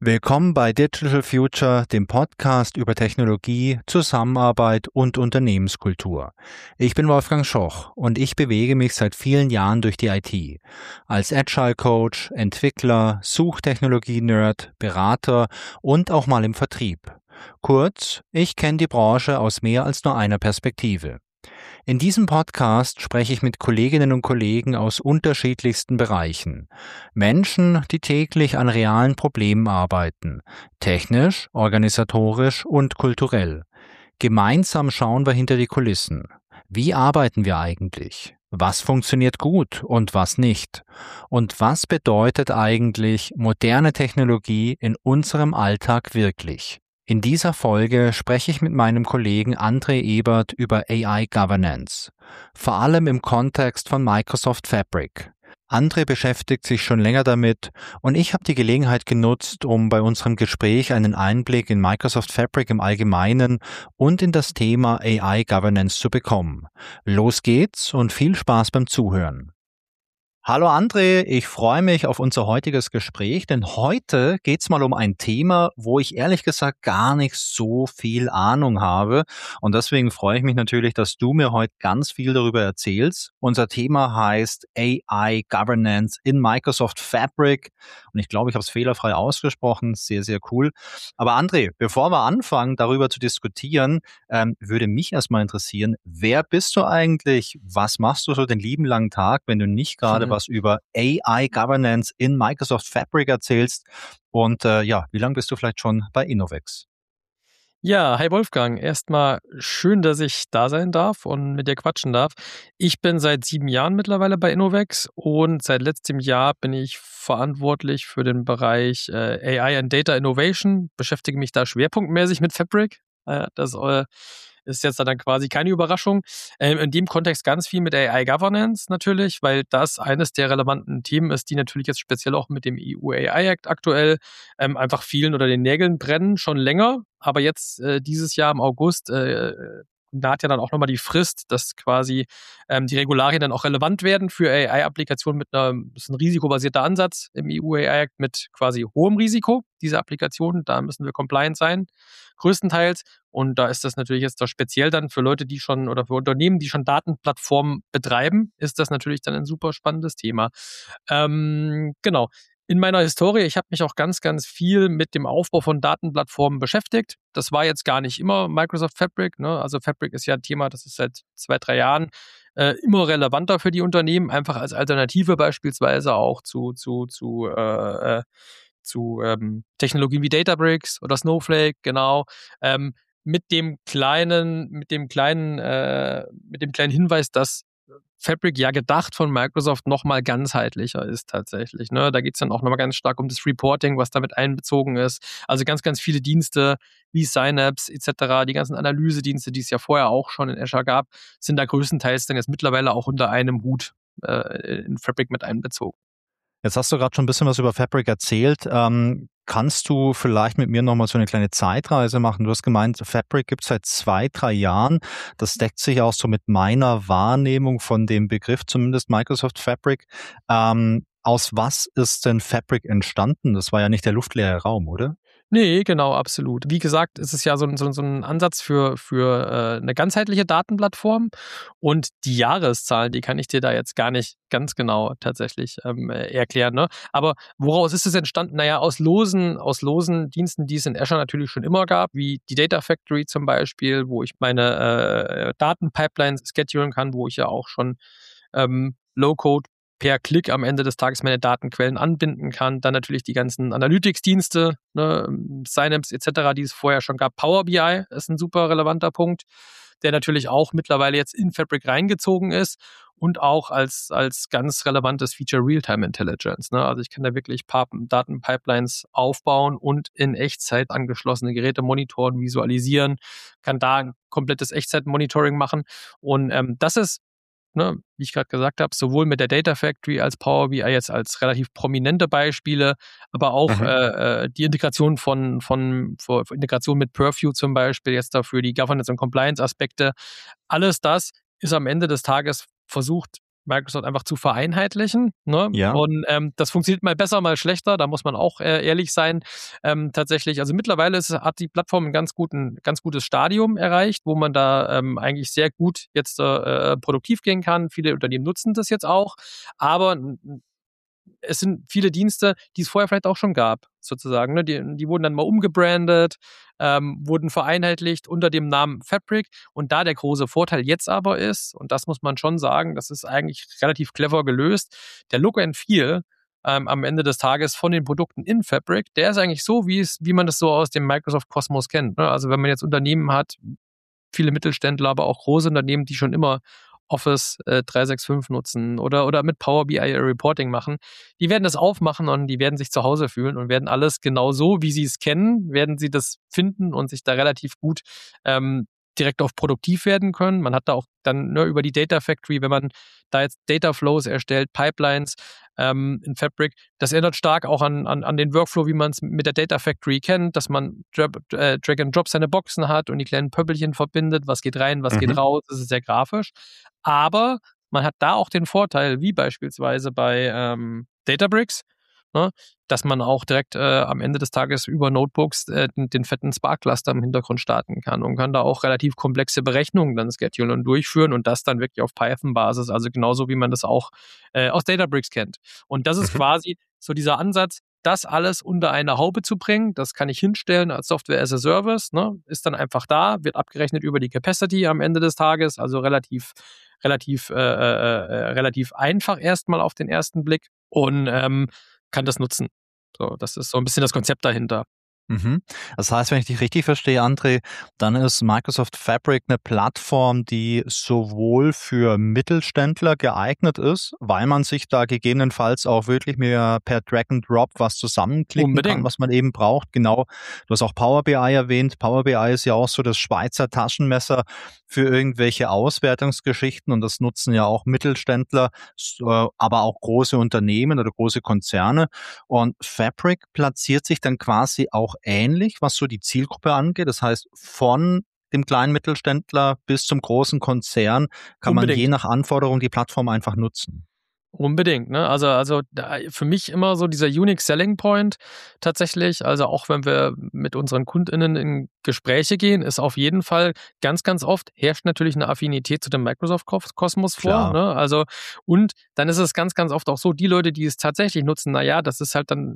Willkommen bei Digital Future, dem Podcast über Technologie, Zusammenarbeit und Unternehmenskultur. Ich bin Wolfgang Schoch und ich bewege mich seit vielen Jahren durch die IT. Als Agile Coach, Entwickler, Suchtechnologie-Nerd, Berater und auch mal im Vertrieb. Kurz, ich kenne die Branche aus mehr als nur einer Perspektive. In diesem Podcast spreche ich mit Kolleginnen und Kollegen aus unterschiedlichsten Bereichen. Menschen, die täglich an realen Problemen arbeiten, technisch, organisatorisch und kulturell. Gemeinsam schauen wir hinter die Kulissen. Wie arbeiten wir eigentlich? Was funktioniert gut und was nicht? Und was bedeutet eigentlich moderne Technologie in unserem Alltag wirklich? In dieser Folge spreche ich mit meinem Kollegen André Ebert über AI Governance, vor allem im Kontext von Microsoft Fabric. André beschäftigt sich schon länger damit und ich habe die Gelegenheit genutzt, um bei unserem Gespräch einen Einblick in Microsoft Fabric im Allgemeinen und in das Thema AI Governance zu bekommen. Los geht's und viel Spaß beim Zuhören. Hallo André, ich freue mich auf unser heutiges Gespräch, denn heute geht's mal um ein Thema, wo ich ehrlich gesagt gar nicht so viel Ahnung habe. Und deswegen freue ich mich natürlich, dass du mir heute ganz viel darüber erzählst. Unser Thema heißt AI Governance in Microsoft Fabric. Und ich glaube, ich habe es fehlerfrei ausgesprochen. Sehr, sehr cool. Aber André, bevor wir anfangen, darüber zu diskutieren, würde mich erstmal interessieren, wer bist du eigentlich? Was machst du so den lieben langen Tag, wenn du nicht gerade was über AI Governance in Microsoft Fabric erzählst? Und wie lange bist du vielleicht schon bei Innovex? Ja, hi Wolfgang. Erstmal schön, dass ich da sein darf und mit dir quatschen darf. Ich bin seit 7 Jahren mittlerweile bei Innovex und seit letztem Jahr bin ich verantwortlich für den Bereich AI and Data Innovation, beschäftige mich da schwerpunktmäßig mit Fabric. Das ist jetzt dann quasi keine Überraschung. In dem Kontext ganz viel mit AI Governance natürlich, weil das eines der relevanten Themen ist, die natürlich jetzt speziell auch mit dem EU AI Act aktuell einfach vielen unter den Nägeln brennen, schon länger. Aber jetzt dieses Jahr im August naht ja dann auch nochmal die Frist, dass quasi die Regularien dann auch relevant werden für AI-Applikationen das ist ein risikobasierter Ansatz im EU AI Act mit quasi hohem Risiko, diese Applikationen, da müssen wir compliant sein, größtenteils. Und da ist das natürlich jetzt doch speziell dann für Leute, die schon oder für Unternehmen, die schon Datenplattformen betreiben, ist das natürlich dann ein super spannendes Thema. Genau. In meiner Historie, ich habe mich auch ganz, ganz viel mit dem Aufbau von Datenplattformen beschäftigt. Das war jetzt gar nicht immer Microsoft Fabric, ne? Also Fabric ist ja ein Thema, das ist seit 2, 3 Jahren immer relevanter für die Unternehmen, einfach als Alternative beispielsweise auch zu Technologien wie Databricks oder Snowflake, genau. Mit dem kleinen Hinweis, dass Fabric ja gedacht von Microsoft nochmal ganzheitlicher ist tatsächlich. Ne? Da geht es dann auch nochmal ganz stark um das Reporting, was damit einbezogen ist. Also ganz, ganz viele Dienste wie Synapse etc., die ganzen Analysedienste, die es ja vorher auch schon in Azure gab, sind da größtenteils dann jetzt mittlerweile auch unter einem Hut in Fabric mit einbezogen. Jetzt hast du gerade schon ein bisschen was über Fabric erzählt. Kannst du vielleicht mit mir nochmal so eine kleine Zeitreise machen? Du hast gemeint, Fabric gibt es seit 2, 3 Jahren. Das deckt sich auch so mit meiner Wahrnehmung von dem Begriff, zumindest Microsoft Fabric. Aus was ist denn Fabric entstanden? Das war ja nicht der luftleere Raum, oder? Nee, genau, absolut. Wie gesagt, es ist ja so ein Ansatz für eine ganzheitliche Datenplattform und die Jahreszahlen, die kann ich dir da jetzt gar nicht ganz genau tatsächlich erklären. Ne? Aber woraus ist es entstanden? Naja, aus losen Diensten, die es in Azure natürlich schon immer gab, wie die Data Factory zum Beispiel, wo ich meine Datenpipelines schedulen kann, wo ich ja auch schon Low-Code per Klick am Ende des Tages meine Datenquellen anbinden kann. Dann natürlich die ganzen Analytics-Dienste, ne, Synapse etc., die es vorher schon gab. Power BI ist ein super relevanter Punkt, der natürlich auch mittlerweile jetzt in Fabric reingezogen ist und auch als ganz relevantes Feature Real-Time Intelligence. Ne? Also ich kann da wirklich Datenpipelines aufbauen und in Echtzeit angeschlossene Geräte monitoren, visualisieren, kann da ein komplettes Echtzeit-Monitoring machen. Und das ist, ne, wie ich gerade gesagt habe, sowohl mit der Data Factory als Power BI jetzt als relativ prominente Beispiele, aber auch die Integration von Integration mit Purview zum Beispiel, jetzt dafür die Governance- und Compliance-Aspekte. Alles das ist am Ende des Tages versucht, Microsoft einfach zu vereinheitlichen. Ne? Ja. Und das funktioniert mal besser, mal schlechter. Da muss man auch ehrlich sein. Tatsächlich, also mittlerweile hat die Plattform ein ganz gutes Stadium erreicht, wo man da eigentlich sehr gut jetzt produktiv gehen kann. Viele Unternehmen nutzen das jetzt auch. Aber es sind viele Dienste, die es vorher vielleicht auch schon gab, sozusagen. Ne? Die wurden dann mal umgebrandet, wurden vereinheitlicht unter dem Namen Fabric. Und da der große Vorteil jetzt aber ist, und das muss man schon sagen, das ist eigentlich relativ clever gelöst, der Look and Feel am Ende des Tages von den Produkten in Fabric, der ist eigentlich so, wie man das so aus dem Microsoft-Kosmos kennt. Ne? Also wenn man jetzt Unternehmen hat, viele Mittelständler, aber auch große Unternehmen, die schon immer Office 365 nutzen oder mit Power BI Reporting machen, die werden das aufmachen und die werden sich zu Hause fühlen und werden alles genau so, wie sie es kennen, werden sie das finden und sich da relativ gut direkt auf produktiv werden können. Man hat da auch dann über die Data Factory, wenn man da jetzt Data Flows erstellt, Pipelines in Fabric, das erinnert stark auch an den Workflow, wie man es mit der Data Factory kennt, dass man Drag and Drop seine Boxen hat und die kleinen Pöppelchen verbindet, was geht rein, was geht raus, das ist sehr grafisch. Aber man hat da auch den Vorteil, wie beispielsweise bei Databricks, ne, dass man auch direkt am Ende des Tages über Notebooks den fetten Spark-Cluster im Hintergrund starten kann und kann da auch relativ komplexe Berechnungen dann schedulen und durchführen und das dann wirklich auf Python-Basis, also genauso wie man das auch aus Databricks kennt. Und das ist quasi so dieser Ansatz, das alles unter eine Haube zu bringen, das kann ich hinstellen als Software as a Service, ne, ist dann einfach da, wird abgerechnet über die Capacity am Ende des Tages, also relativ einfach erstmal auf den ersten Blick und kann das nutzen. So, das ist so ein bisschen das Konzept dahinter. Das heißt, wenn ich dich richtig verstehe, André, dann ist Microsoft Fabric eine Plattform, die sowohl für Mittelständler geeignet ist, weil man sich da gegebenenfalls auch wirklich mehr per Drag and Drop was zusammenklicken kann, was man eben braucht. Genau, du hast auch Power BI erwähnt. Power BI ist ja auch so das Schweizer Taschenmesser für irgendwelche Auswertungsgeschichten und das nutzen ja auch Mittelständler, aber auch große Unternehmen oder große Konzerne. Und Fabric platziert sich dann quasi auch ähnlich, was so die Zielgruppe angeht. Das heißt, von dem kleinen Mittelständler bis zum großen Konzern kann man je nach Anforderung die Plattform einfach nutzen. Unbedingt, ne? Also für mich immer so dieser Unique Selling Point tatsächlich, also auch wenn wir mit unseren KundInnen in Gespräche gehen, ist auf jeden Fall ganz, ganz oft herrscht natürlich eine Affinität zu dem Microsoft-Kosmos vor, ne? Also und dann ist es ganz, ganz oft auch so, die Leute, die es tatsächlich nutzen, naja, das ist halt dann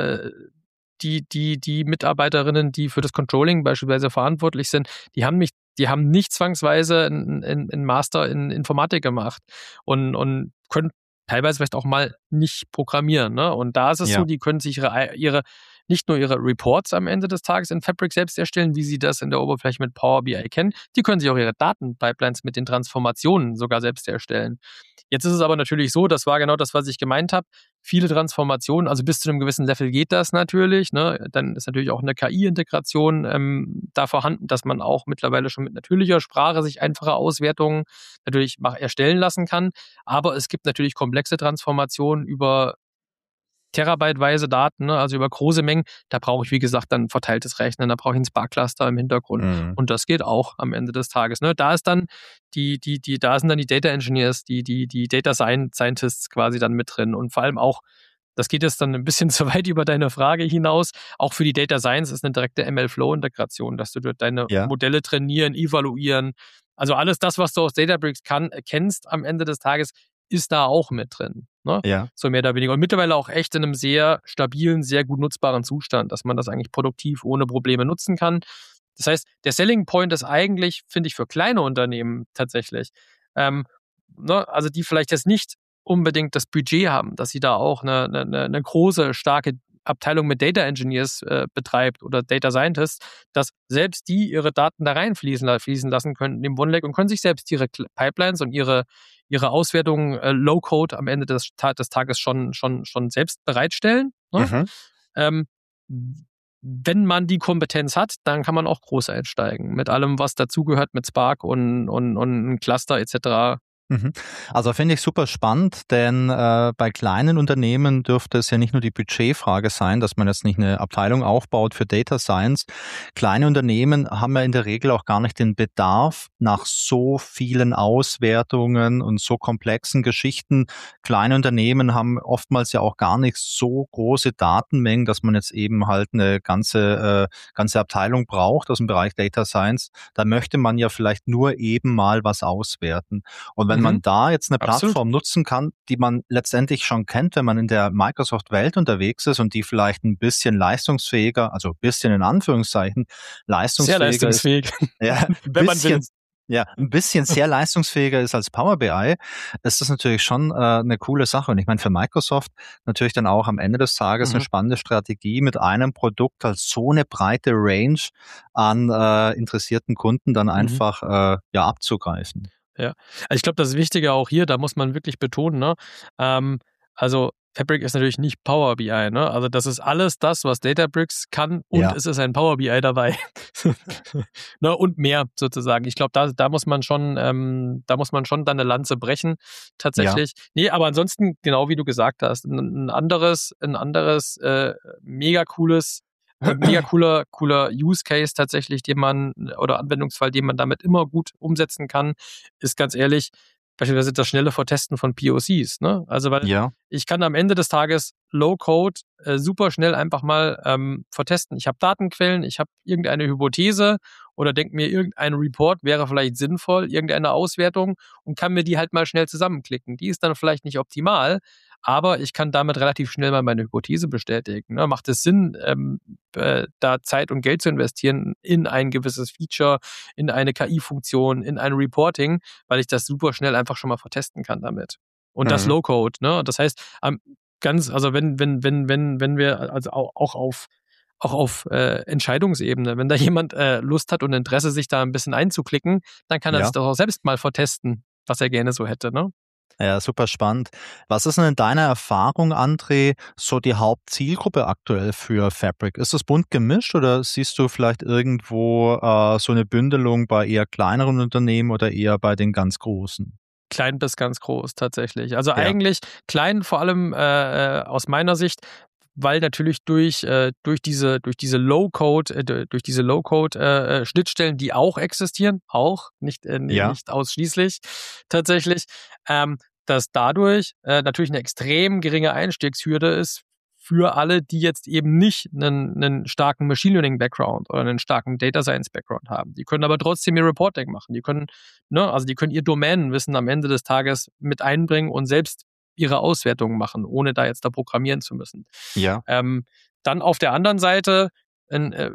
die Mitarbeiterinnen, die für das Controlling beispielsweise verantwortlich sind, die haben nicht zwangsweise einen Master in Informatik gemacht und können teilweise vielleicht auch mal nicht programmieren. Ne? Und da ist es so, die können sich nicht nur ihre Reports am Ende des Tages in Fabric selbst erstellen, wie sie das in der Oberfläche mit Power BI kennen, die können sich auch ihre Datenpipelines mit den Transformationen sogar selbst erstellen. Jetzt ist es aber natürlich so, das war genau das, was ich gemeint habe, viele Transformationen, also bis zu einem gewissen Level geht das natürlich. Ne? Dann ist natürlich auch eine KI-Integration da vorhanden, dass man auch mittlerweile schon mit natürlicher Sprache sich einfache Auswertungen natürlich erstellen lassen kann. Aber es gibt natürlich komplexe Transformationen über terabyteweise Daten, ne? Also über große Mengen. Da brauche ich, wie gesagt, dann verteiltes Rechnen, da brauche ich einen Spark-Cluster im Hintergrund. Und das geht auch am Ende des Tages. Ne? Da ist dann da sind dann die Data Engineers, die Data Scientists quasi dann mit drin. Und vor allem auch, das geht jetzt dann ein bisschen zu weit über deine Frage hinaus. Auch für die Data Science ist eine direkte ML-Flow-Integration, dass du dort deine Modelle trainieren, evaluieren. Also alles das, was du aus Databricks kennst am Ende des Tages, ist da auch mit drin. Ne? Ja. So mehr oder weniger. Und mittlerweile auch echt in einem sehr stabilen, sehr gut nutzbaren Zustand, dass man das eigentlich produktiv ohne Probleme nutzen kann. Das heißt, der Selling Point ist eigentlich, finde ich, für kleine Unternehmen tatsächlich, also die vielleicht jetzt nicht unbedingt das Budget haben, dass sie da auch eine große, starke Abteilung mit Data Engineers betreibt oder Data Scientists, dass selbst die ihre Daten da reinfließen lassen können in dem OneLake und können sich selbst ihre Pipelines und ihre Auswertungen Low-Code am Ende des Tages schon selbst bereitstellen. Ne? Wenn man die Kompetenz hat, dann kann man auch groß einsteigen. Mit allem, was dazugehört, mit Spark und Cluster etc. Mhm. Also finde ich super spannend, denn bei kleinen Unternehmen dürfte es ja nicht nur die Budgetfrage sein, dass man jetzt nicht eine Abteilung aufbaut für Data Science. Kleine Unternehmen haben ja in der Regel auch gar nicht den Bedarf nach so vielen Auswertungen und so komplexen Geschichten. Kleine Unternehmen haben oftmals ja auch gar nicht so große Datenmengen, dass man jetzt eben halt eine ganze Abteilung braucht aus dem Bereich Data Science. Da möchte man ja vielleicht nur eben mal was auswerten. Und wenn Mhm, man da jetzt eine absolut. Plattform nutzen kann, die man letztendlich schon kennt, wenn man in der Microsoft-Welt unterwegs ist und die vielleicht ein bisschen leistungsfähiger, also bisschen in Anführungszeichen, Sehr leistungsfähiger ist, leistungsfähig, ja, wenn man will. ein bisschen sehr leistungsfähiger ist als Power BI, ist das natürlich schon 'ne coole Sache. Und ich meine, für Microsoft natürlich dann auch am Ende des Tages eine Mhm, spannende Strategie, mit einem Produkt halt so eine breite Range an interessierten Kunden dann mhm. einfach ja abzugreifen. Ja. Also, ich glaube, das Wichtige auch hier, da muss man wirklich betonen, ne, also, Fabric ist natürlich nicht Power BI, ne? Also, das ist alles das, was Databricks kann und Ja. es ist ein Power BI dabei. Ne, und mehr sozusagen. Ich glaube, da muss man schon da muss man schon dann 'ne Lanze brechen Ja, tatsächlich. Ne, aber ansonsten, genau wie du gesagt hast, 'n anderes, mega cooler Use Case tatsächlich, den man oder Anwendungsfall, den man damit immer gut umsetzen kann, ist ganz ehrlich beispielsweise das schnelle Vertesten von POCs, ne? Also, weil ja, ich kann am Ende des Tages Low-Code super schnell einfach mal vertesten. Ich habe Datenquellen, ich habe irgendeine Hypothese oder denke mir, irgendein Report wäre vielleicht sinnvoll, irgendeine Auswertung und kann mir die halt mal schnell zusammenklicken. Die ist dann vielleicht nicht optimal, aber ich kann damit relativ schnell mal meine Hypothese bestätigen. Ne? Macht es Sinn, da Zeit und Geld zu investieren in ein gewisses Feature, in eine KI-Funktion, in ein Reporting, weil ich das super schnell einfach schon mal vertesten kann damit. Und das mhm, Low-Code, ne? Das heißt, also wenn wir also auch auf Entscheidungsebene, wenn da jemand Lust hat und Interesse, sich da ein bisschen einzuklicken, dann kann er sich ja. das auch selbst mal vertesten, was er gerne so hätte, ne? Ja, super spannend. Was ist denn in deiner Erfahrung, André, so die Hauptzielgruppe aktuell für Fabric? Ist es bunt gemischt oder siehst du vielleicht irgendwo so eine Bündelung bei eher kleineren Unternehmen oder eher bei den ganz großen? Klein bis ganz groß tatsächlich. Also Ja, eigentlich klein vor allem aus meiner Sicht, weil natürlich durch diese Low-Code Schnittstellen, die auch existieren, auch ja, nicht ausschließlich tatsächlich, dass dadurch natürlich eine extrem geringe Einstiegshürde ist für alle, die jetzt eben nicht einen starken Machine Learning Background oder einen starken Data Science Background haben. Die können aber trotzdem ihr Reporting machen. Die können, ne, also die können ihr Domänenwissen am Ende des Tages mit einbringen und selbst ihre Auswertungen machen, ohne da jetzt da programmieren zu müssen. ja. Dann auf der anderen Seite ein, äh,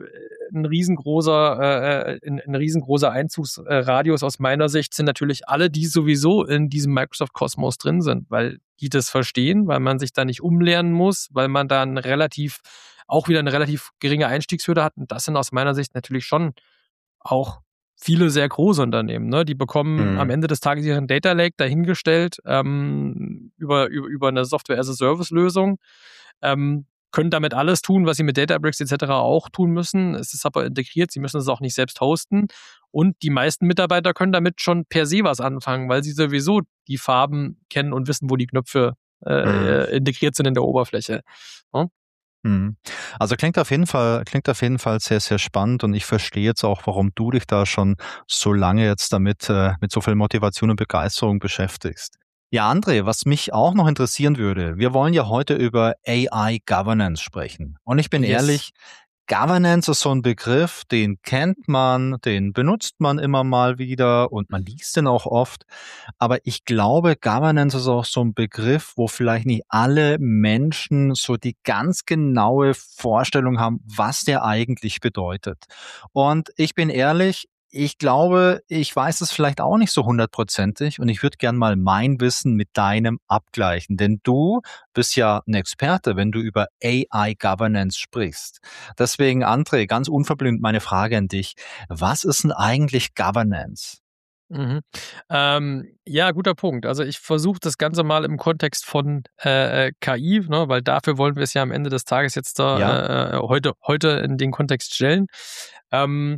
ein riesengroßer Einzugsradius aus meiner Sicht sind natürlich alle, die sowieso in diesem Microsoft-Kosmos drin sind, weil die das verstehen, weil man sich da nicht umlernen muss, weil man da auch wieder eine relativ geringe Einstiegshürde hat. Und das sind aus meiner Sicht natürlich schon auch viele sehr große Unternehmen, ne? Die bekommen am Mhm. Ende des Tages ihren Data Lake dahingestellt, über eine Software-as-a-Service-Lösung, können damit alles tun, was sie mit Databricks etc. auch tun müssen. Es ist aber integriert, sie müssen es auch nicht selbst hosten. Und die meisten Mitarbeiter können damit schon per se was anfangen, weil sie sowieso die Farben kennen und wissen, wo die Knöpfe Mhm. integriert sind in der Oberfläche. Ne? Mhm. Also klingt auf jeden Fall sehr, sehr spannend und ich verstehe jetzt auch, warum du dich da schon so lange jetzt damit mit so viel Motivation und Begeisterung beschäftigst. Ja, André, was mich auch noch interessieren würde, wir wollen ja heute über AI Governance sprechen. Und ich bin Yes. ehrlich, Governance ist so ein Begriff, den kennt man, den benutzt man immer mal wieder und man liest den auch oft. Aber ich glaube, Governance ist auch so ein Begriff, wo vielleicht nicht alle Menschen so die ganz genaue Vorstellung haben, was der eigentlich bedeutet. Und ich bin ehrlich, ich glaube, ich weiß es vielleicht auch nicht so hundertprozentig und ich würde gern mal mein Wissen mit deinem abgleichen, denn du bist ja ein Experte, wenn du über AI Governance sprichst. Deswegen, André, ganz unverblümt meine Frage an dich. Was ist denn eigentlich Governance? Mhm. Ja, guter Punkt. Also ich versuche das Ganze mal im Kontext von KI, ne, weil dafür wollen wir es ja am Ende des Tages jetzt Ja? da heute in den Kontext stellen. Ähm,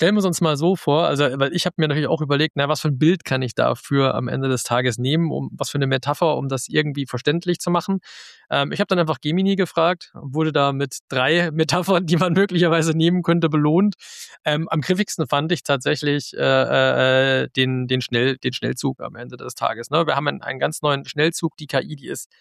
stellen wir uns mal so vor, also weil ich habe mir natürlich auch überlegt, was für ein Bild kann ich dafür am Ende des Tages nehmen, was für eine Metapher, um das irgendwie verständlich zu machen. Ich habe dann einfach Gemini gefragt, wurde da mit 3 Metaphern, die man möglicherweise nehmen könnte, belohnt. Am griffigsten fand ich tatsächlich den Schnellzug am Ende des Tages. Ne? Wir haben einen ganz neuen Schnellzug, die KI,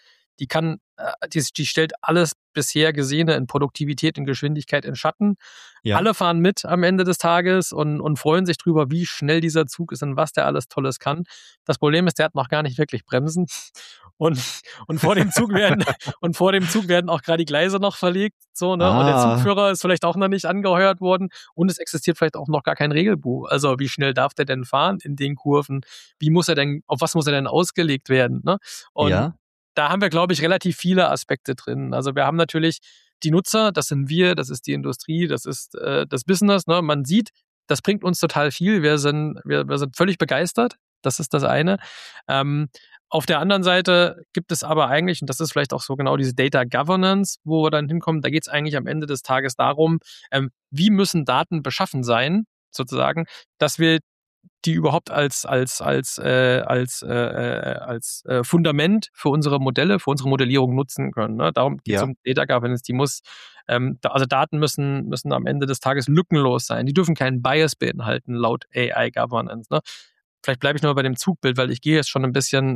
die stellt alles bisher Gesehene in Produktivität, in Geschwindigkeit in Schatten. Ja. Alle fahren mit am Ende des Tages und freuen sich drüber, wie schnell dieser Zug ist und was der alles Tolles kann. Das Problem ist, der hat noch gar nicht wirklich Bremsen. Und vor dem Zug werden auch gerade die Gleise noch verlegt. So, ne? Und der Zugführer ist vielleicht auch noch nicht angeheuert worden. Und es existiert vielleicht auch noch gar kein Regelbuch. Also wie schnell darf der denn fahren in den Kurven? Auf was muss er denn ausgelegt werden? Ne? Und da haben wir, glaube ich, relativ viele Aspekte drin. Also wir haben natürlich die Nutzer, das sind wir, das ist die Industrie, das ist das Business. Ne? Man sieht, das bringt uns total viel. Wir sind völlig begeistert. Das ist das eine. Auf der anderen Seite gibt es aber eigentlich, und das ist vielleicht auch so genau diese Data Governance, wo wir dann hinkommen, da geht es eigentlich am Ende des Tages darum, wie müssen Daten beschaffen sein, sozusagen, dass wir die überhaupt als Fundament für unsere Modelle, für unsere Modellierung nutzen können. Ne? Darum geht es um Data Governance. Also Daten müssen am Ende des Tages lückenlos sein. Die dürfen keinen Bias beinhalten, laut AI Governance. Ne? Vielleicht bleibe ich nur bei dem Zugbild, weil ich gehe jetzt schon ein bisschen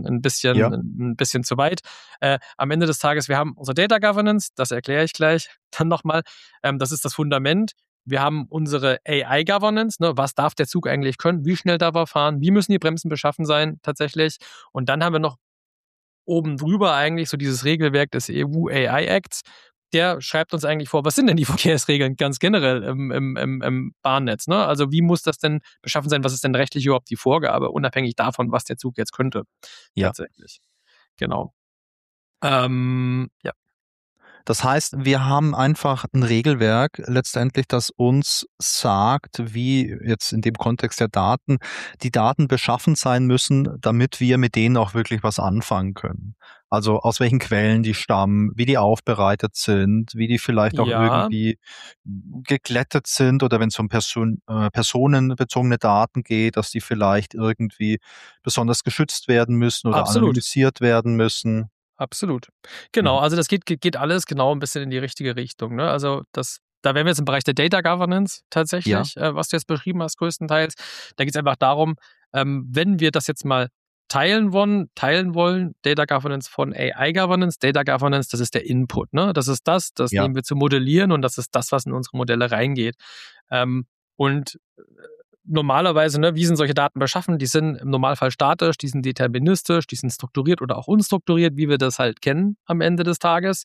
zu weit. Am Ende des Tages, wir haben unsere Data Governance, das erkläre ich gleich dann nochmal. Das ist das Fundament. Wir haben unsere AI-Governance, ne? Was darf der Zug eigentlich können? Wie schnell darf er fahren? Wie müssen die Bremsen beschaffen sein tatsächlich? Und dann haben wir noch oben drüber eigentlich so dieses Regelwerk des EU AI Acts. Der schreibt uns eigentlich vor, was sind denn die Verkehrsregeln ganz generell im Bahnnetz? Ne? Also wie muss das denn beschaffen sein? Was ist denn rechtlich überhaupt die Vorgabe, unabhängig davon, was der Zug jetzt könnte? Tatsächlich. Genau. Ja. Das heißt, wir haben einfach ein Regelwerk letztendlich, das uns sagt, wie jetzt in dem Kontext der Daten, die Daten beschaffen sein müssen, damit wir mit denen auch wirklich was anfangen können. Also aus welchen Quellen die stammen, wie die aufbereitet sind, wie die vielleicht auch irgendwie geglättet sind oder wenn es um personenbezogene Daten geht, dass die vielleicht irgendwie besonders geschützt werden müssen oder anonymisiert werden müssen. Absolut. Genau, also das geht alles genau ein bisschen in die richtige Richtung. Ne? Also da wären wir jetzt im Bereich der Data Governance tatsächlich, was du jetzt beschrieben hast, größtenteils. Da geht es einfach darum, wenn wir das jetzt mal teilen wollen, Data Governance von AI Governance. Data Governance, das ist der Input. Ne? Das ist das nehmen wir zu modellieren und das ist das, was in unsere Modelle reingeht. Und normalerweise, ne, wie sind solche Daten beschaffen? Die sind im Normalfall statisch, die sind deterministisch, die sind strukturiert oder auch unstrukturiert, wie wir das halt kennen am Ende des Tages.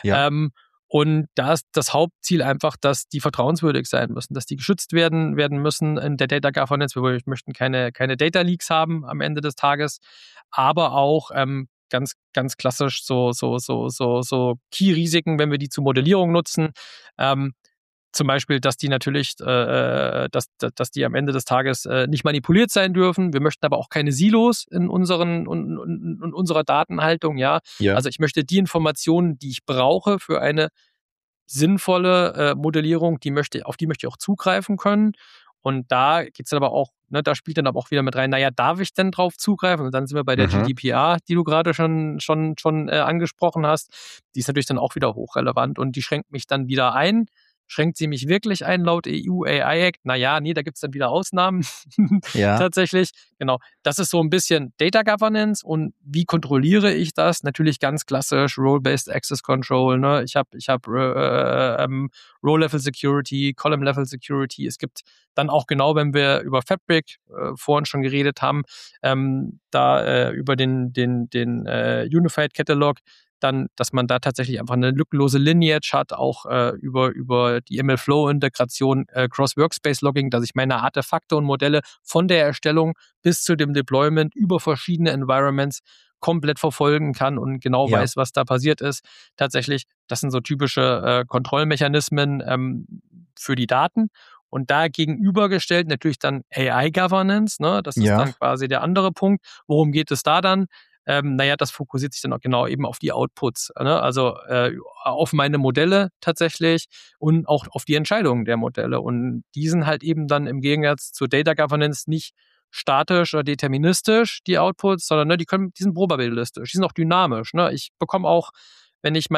Und da ist das Hauptziel einfach, dass die vertrauenswürdig sein müssen, dass die geschützt werden müssen in der Data Governance. Wir möchten keine Data Leaks haben am Ende des Tages, aber auch ganz, ganz klassisch so Key-Risiken, wenn wir die zur Modellierung nutzen. Zum Beispiel, dass die natürlich, dass die am Ende des Tages nicht manipuliert sein dürfen. Wir möchten aber auch keine Silos in unserer Datenhaltung. Ja? Also ich möchte die Informationen, die ich brauche für eine sinnvolle Modellierung, auf die möchte ich auch zugreifen können. Und da geht's dann aber auch, ne, da spielt dann aber auch wieder mit rein, darf ich denn drauf zugreifen? Und dann sind wir bei der GDPR, die du gerade schon angesprochen hast. Die ist natürlich dann auch wieder hochrelevant und die schränkt mich dann wieder ein. Schränkt sie mich wirklich ein laut EU AI Act? Da gibt's dann wieder Ausnahmen. Tatsächlich. Genau. Das ist so ein bisschen Data Governance und wie kontrolliere ich das? Natürlich ganz klassisch Role-Based Access Control. Ne? Ich hab Row-Level Security, Column-Level Security. Es gibt dann auch genau, wenn wir über Fabric vorhin schon geredet haben, über den Unified Catalog, dann, dass man da tatsächlich einfach eine lückenlose Lineage hat, auch über die MLflow-Integration, Cross-Workspace-Logging, dass ich meine Artefakte und Modelle von der Erstellung bis zu dem Deployment über verschiedene Environments komplett verfolgen kann und genau weiß, was da passiert ist. Tatsächlich, das sind so typische Kontrollmechanismen für die Daten. Und da gegenübergestellt natürlich dann AI-Governance, ne? Das ist dann quasi der andere Punkt. Worum geht es da dann? naja, das fokussiert sich dann auch genau eben auf die Outputs, ne? Also auf meine Modelle tatsächlich und auch auf die Entscheidungen der Modelle. Und die sind halt eben dann im Gegensatz zur Data Governance nicht statisch oder deterministisch, die Outputs, sondern ne, die sind probabilistisch, die sind auch dynamisch. Ne? Ich bekomme auch, wenn ich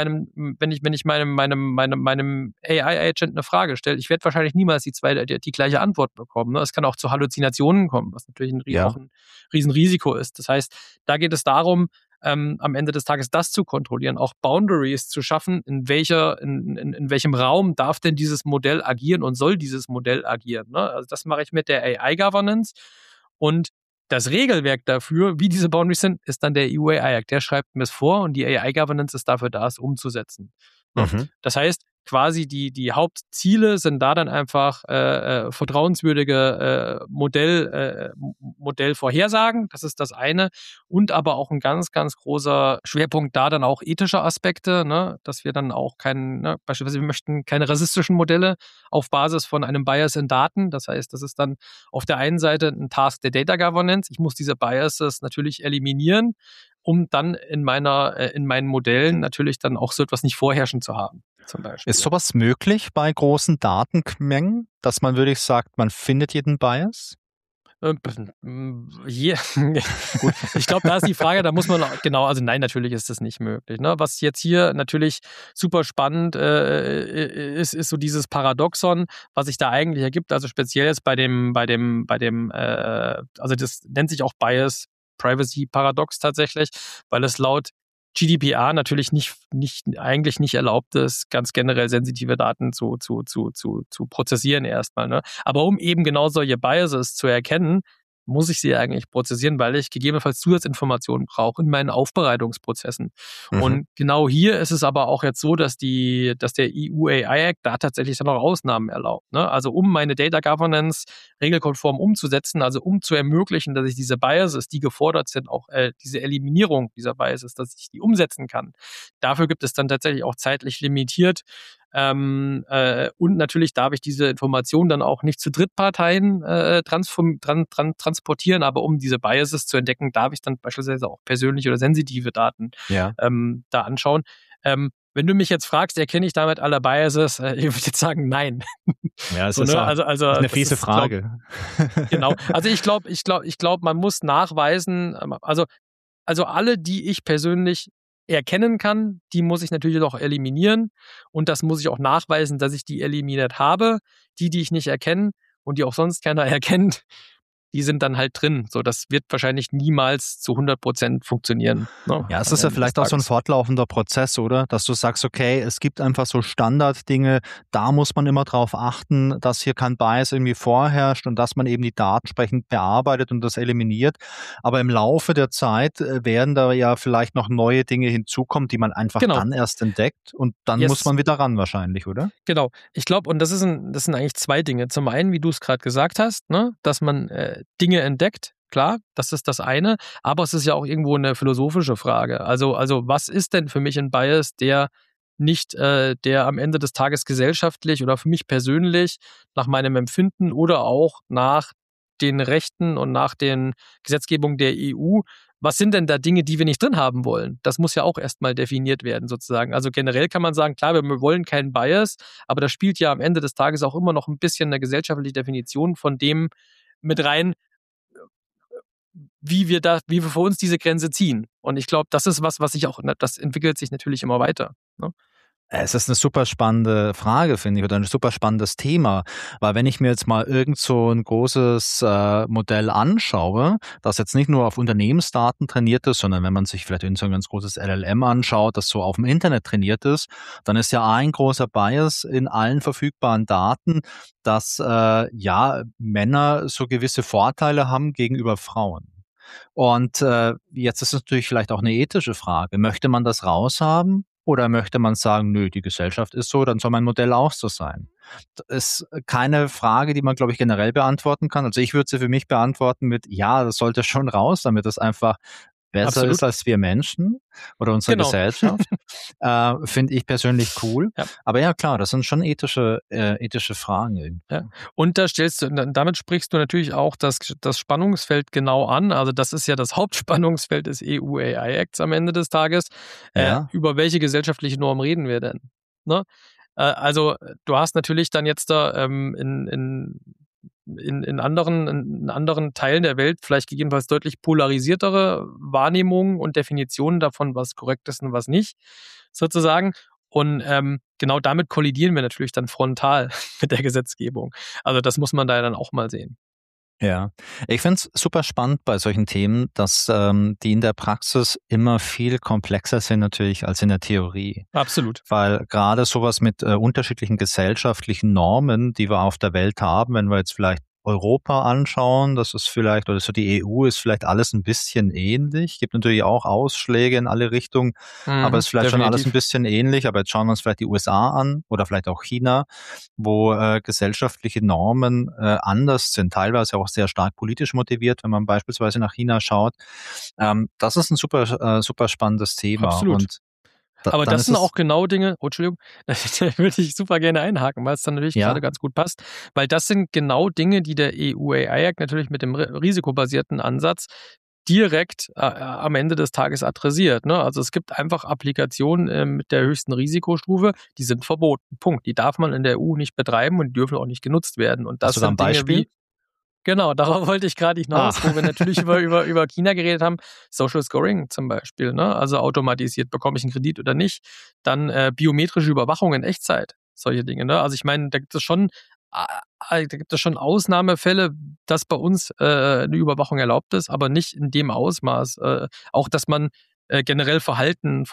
meinem AI-Agent eine Frage stelle, ich werde wahrscheinlich niemals die gleiche Antwort bekommen. Ne? Es kann auch zu Halluzinationen kommen, was natürlich auch ein Riesenrisiko ist. Das heißt, da geht es darum, am Ende des Tages das zu kontrollieren, auch Boundaries zu schaffen, in welchem Raum darf denn dieses Modell agieren und soll dieses Modell agieren. Ne? Also das mache ich mit der AI-Governance und das Regelwerk dafür, wie diese Boundaries sind, ist dann der EU AI Act. Der schreibt mir es vor und die AI Governance ist dafür da, es umzusetzen. Mhm. Das heißt, quasi die Hauptziele sind da dann einfach vertrauenswürdige Modellvorhersagen, das ist das eine, und aber auch ein ganz, ganz großer Schwerpunkt da dann auch ethische Aspekte, ne, dass wir dann auch beispielsweise wir möchten keine rassistischen Modelle auf Basis von einem Bias in Daten, das heißt, das ist dann auf der einen Seite ein Task der Data Governance, ich muss diese Biases natürlich eliminieren, um dann in meinen Modellen natürlich dann auch so etwas nicht vorherrschen zu haben. Zum Beispiel. Ist sowas möglich bei großen Datenmengen, dass man wirklich sagt, man findet jeden Bias? Gut, ich glaube, da ist die Frage, da muss man genau, also nein, natürlich ist das nicht möglich. Ne? Was jetzt hier natürlich super spannend ist so dieses Paradoxon, was sich da eigentlich ergibt. Also speziell jetzt also das nennt sich auch Bias Privacy Paradox tatsächlich, weil es laut GDPR natürlich eigentlich nicht erlaubt ist, ganz generell sensitive Daten zu prozessieren erstmal. Ne? Aber um eben genau solche Biases zu erkennen, muss ich sie eigentlich prozessieren, weil ich gegebenenfalls Zusatzinformationen brauche in meinen Aufbereitungsprozessen. Mhm. Und genau hier ist es aber auch jetzt so, dass der EU AI Act da tatsächlich dann auch Ausnahmen erlaubt. Ne? Also um meine Data Governance regelkonform umzusetzen, also um zu ermöglichen, dass ich diese Biases, die gefordert sind, auch diese Eliminierung dieser Biases, dass ich die umsetzen kann. Dafür gibt es dann tatsächlich auch zeitlich limitiert und natürlich darf ich diese Informationen dann auch nicht zu Drittparteien transportieren, aber um diese Biases zu entdecken, darf ich dann beispielsweise auch persönliche oder sensitive Daten da anschauen. Wenn du mich jetzt fragst, erkenne ich damit alle Biases? Ich würde jetzt sagen, nein. Ja, es ist eine fiese Frage. Genau. Also ich glaube, man muss nachweisen, also alle, die ich persönlich erkennen kann, die muss ich natürlich auch eliminieren und das muss ich auch nachweisen, dass ich die eliminiert habe. Die ich nicht erkenne und die auch sonst keiner erkennt, die sind dann halt drin. So, das wird wahrscheinlich niemals zu 100% funktionieren. Ne? Ja, es ist ja vielleicht auch so ein fortlaufender Prozess, oder? Dass du sagst, okay, es gibt einfach so Standarddinge, da muss man immer drauf achten, dass hier kein Bias irgendwie vorherrscht und dass man eben die Daten entsprechend bearbeitet und das eliminiert. Aber im Laufe der Zeit werden da ja vielleicht noch neue Dinge hinzukommen, die man einfach dann erst entdeckt und dann muss man wieder ran wahrscheinlich, oder? Genau. Ich glaube, und das sind eigentlich zwei Dinge. Zum einen, wie du es gerade gesagt hast, ne, dass man Dinge entdeckt. Klar, das ist das eine, aber es ist ja auch irgendwo eine philosophische Frage. Also was ist denn für mich ein Bias, der nicht, der am Ende des Tages gesellschaftlich oder für mich persönlich nach meinem Empfinden oder auch nach den Rechten und nach den Gesetzgebungen der EU, was sind denn da Dinge, die wir nicht drin haben wollen? Das muss ja auch erstmal definiert werden, sozusagen. Also generell kann man sagen, klar, wir wollen keinen Bias, aber da spielt ja am Ende des Tages auch immer noch ein bisschen eine gesellschaftliche Definition von dem mit rein, wie wir für uns diese Grenze ziehen. Und ich glaube, das ist was das entwickelt sich natürlich immer weiter. Ne? Es ist eine super spannende Frage, finde ich, oder ein super spannendes Thema, weil wenn ich mir jetzt mal irgend so ein großes Modell anschaue, das jetzt nicht nur auf Unternehmensdaten trainiert ist, sondern wenn man sich vielleicht irgend so ein ganz großes LLM anschaut, das so auf dem Internet trainiert ist, dann ist ja ein großer Bias in allen verfügbaren Daten, dass Männer so gewisse Vorteile haben gegenüber Frauen. Und jetzt ist es natürlich vielleicht auch eine ethische Frage. Möchte man das raushaben? Oder möchte man sagen, nö, die Gesellschaft ist so, dann soll mein Modell auch so sein? Das ist keine Frage, die man, glaube ich, generell beantworten kann. Also ich würde sie für mich beantworten mit, ja, das sollte schon raus, damit es einfach besser Absolut. ist als wir Menschen oder unsere Genau. Gesellschaft, finde ich persönlich cool. Ja. Aber ja, klar, das sind schon ethische Fragen Ja. irgendwie. Und damit sprichst du natürlich auch das Spannungsfeld genau an. Also das ist ja das Hauptspannungsfeld des EU AI Acts am Ende des Tages. Ja. Über welche gesellschaftliche Norm reden wir denn? Ne? Also du hast natürlich dann jetzt da in anderen Teilen der Welt vielleicht gegebenenfalls deutlich polarisiertere Wahrnehmungen und Definitionen davon, was korrekt ist und was nicht, sozusagen. Und genau damit kollidieren wir natürlich dann frontal mit der Gesetzgebung. Also das muss man da ja dann auch mal sehen. Ja, ich finde es super spannend bei solchen Themen, dass die in der Praxis immer viel komplexer sind natürlich als in der Theorie. Absolut. Weil gerade sowas mit unterschiedlichen gesellschaftlichen Normen, die wir auf der Welt haben, wenn wir jetzt vielleicht Europa anschauen, das ist vielleicht, oder so die EU ist vielleicht alles ein bisschen ähnlich. Gibt natürlich auch Ausschläge in alle Richtungen, aber es ist vielleicht schon alles ein bisschen ähnlich. Aber jetzt schauen wir uns vielleicht die USA an oder vielleicht auch China, wo gesellschaftliche Normen anders sind, teilweise auch sehr stark politisch motiviert, wenn man beispielsweise nach China schaut. Das ist ein super spannendes Thema. Absolut. Und aber dann das ist sind es, auch genau Dinge, Entschuldigung, da würde ich super gerne einhaken, weil es dann natürlich ja, gerade ganz gut passt, weil das sind genau Dinge, die der EU AI Act natürlich mit dem risikobasierten Ansatz direkt am Ende des Tages adressiert. Ne? Also es gibt einfach Applikationen mit der höchsten Risikostufe, die sind verboten. Punkt. Die darf man in der EU nicht betreiben und die dürfen auch nicht genutzt werden. Und hast das du da ein sind Dinge Beispiel? wie, genau, darauf wollte ich gerade hinaus, wo wir natürlich über China geredet haben. Social Scoring zum Beispiel, ne? Also automatisiert, bekomme ich einen Kredit oder nicht. Dann biometrische Überwachung in Echtzeit, solche Dinge. Ne? Also ich meine, da gibt es schon Ausnahmefälle, dass bei uns eine Überwachung erlaubt ist, aber nicht in dem Ausmaß. Auch, dass man generell Verhalten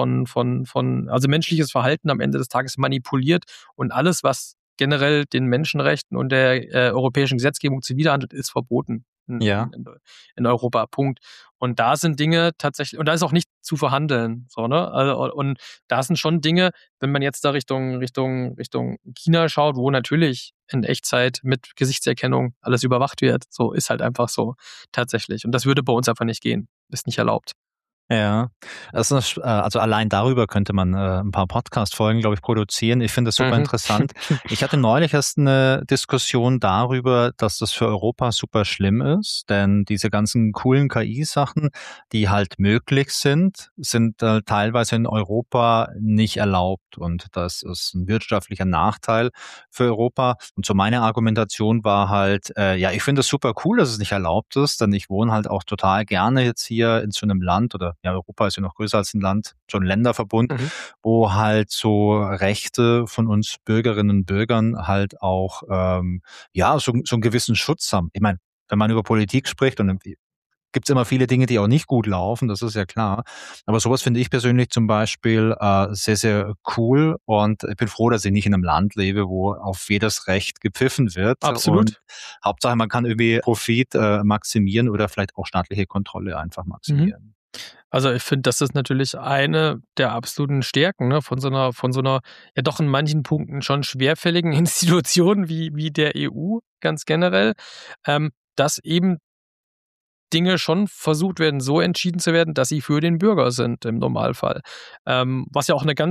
also menschliches Verhalten am Ende des Tages manipuliert und alles, was generell den Menschenrechten und der europäischen Gesetzgebung zuwiderhandelt, ist verboten Ja. in Europa. Punkt. Und da sind Dinge tatsächlich, und da ist auch nicht zu verhandeln. So, ne? Also, und da sind schon Dinge, wenn man jetzt da Richtung China schaut, wo natürlich in Echtzeit mit Gesichtserkennung alles überwacht wird. So ist halt einfach so tatsächlich. Und das würde bei uns einfach nicht gehen. Ist nicht erlaubt. Ja, also allein darüber könnte man ein paar Podcast-Folgen, glaube ich, produzieren. Ich finde das super interessant. Ich hatte neulich erst eine Diskussion darüber, dass das für Europa super schlimm ist, denn diese ganzen coolen KI-Sachen, die halt möglich sind teilweise in Europa nicht erlaubt und das ist ein wirtschaftlicher Nachteil für Europa. Und so meine Argumentation war halt, ja, ich finde es super cool, dass es nicht erlaubt ist, denn ich wohne halt auch total gerne jetzt hier in so einem Land oder ja, Europa ist ja noch größer als ein Land, schon ein Länderverbund, wo halt so Rechte von uns Bürgerinnen und Bürgern halt auch ja so einen gewissen Schutz haben. Ich meine, wenn man über Politik spricht und gibt es immer viele Dinge, die auch nicht gut laufen, das ist ja klar. Aber sowas finde ich persönlich zum Beispiel sehr, sehr cool und ich bin froh, dass ich nicht in einem Land lebe, wo auf jedes Recht gepfiffen wird. Absolut. Und Hauptsache, man kann irgendwie Profit maximieren oder vielleicht auch staatliche Kontrolle einfach maximieren. Also ich finde, das ist natürlich eine der absoluten Stärken, ne, von so einer ja doch in manchen Punkten schon schwerfälligen Institution wie der EU ganz generell, dass eben Dinge schon versucht werden, so entschieden zu werden, dass sie für den Bürger sind im Normalfall. Was ja auch eine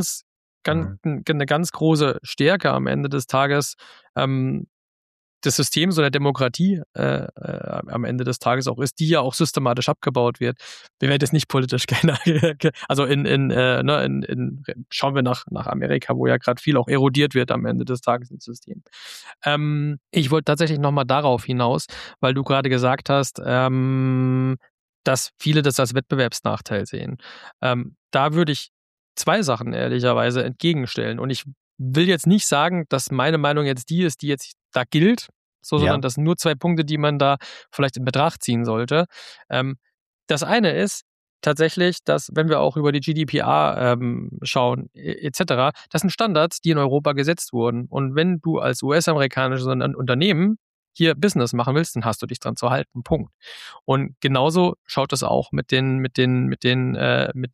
ganz große Stärke am Ende des Tages des Systems oder Demokratie am Ende des Tages auch ist, die ja auch systematisch abgebaut wird. Wir werden jetzt nicht politisch gerne, also schauen wir nach Amerika, wo ja gerade viel auch erodiert wird am Ende des Tages im System. Ich wollte tatsächlich nochmal darauf hinaus, weil du gerade gesagt hast, dass viele das als Wettbewerbsnachteil sehen. Da würde ich zwei Sachen ehrlicherweise entgegenstellen. Und ich will jetzt nicht sagen, dass meine Meinung jetzt die ist, die jetzt da gilt, sondern das sind nur zwei Punkte, die man da vielleicht in Betracht ziehen sollte. Das eine ist tatsächlich, dass, wenn wir auch über die GDPR schauen, etc., das sind Standards, die in Europa gesetzt wurden. Und wenn du als US-amerikanisches Unternehmen hier Business machen willst, dann hast du dich dran zu halten. Punkt. Und genauso schaut es auch mit dem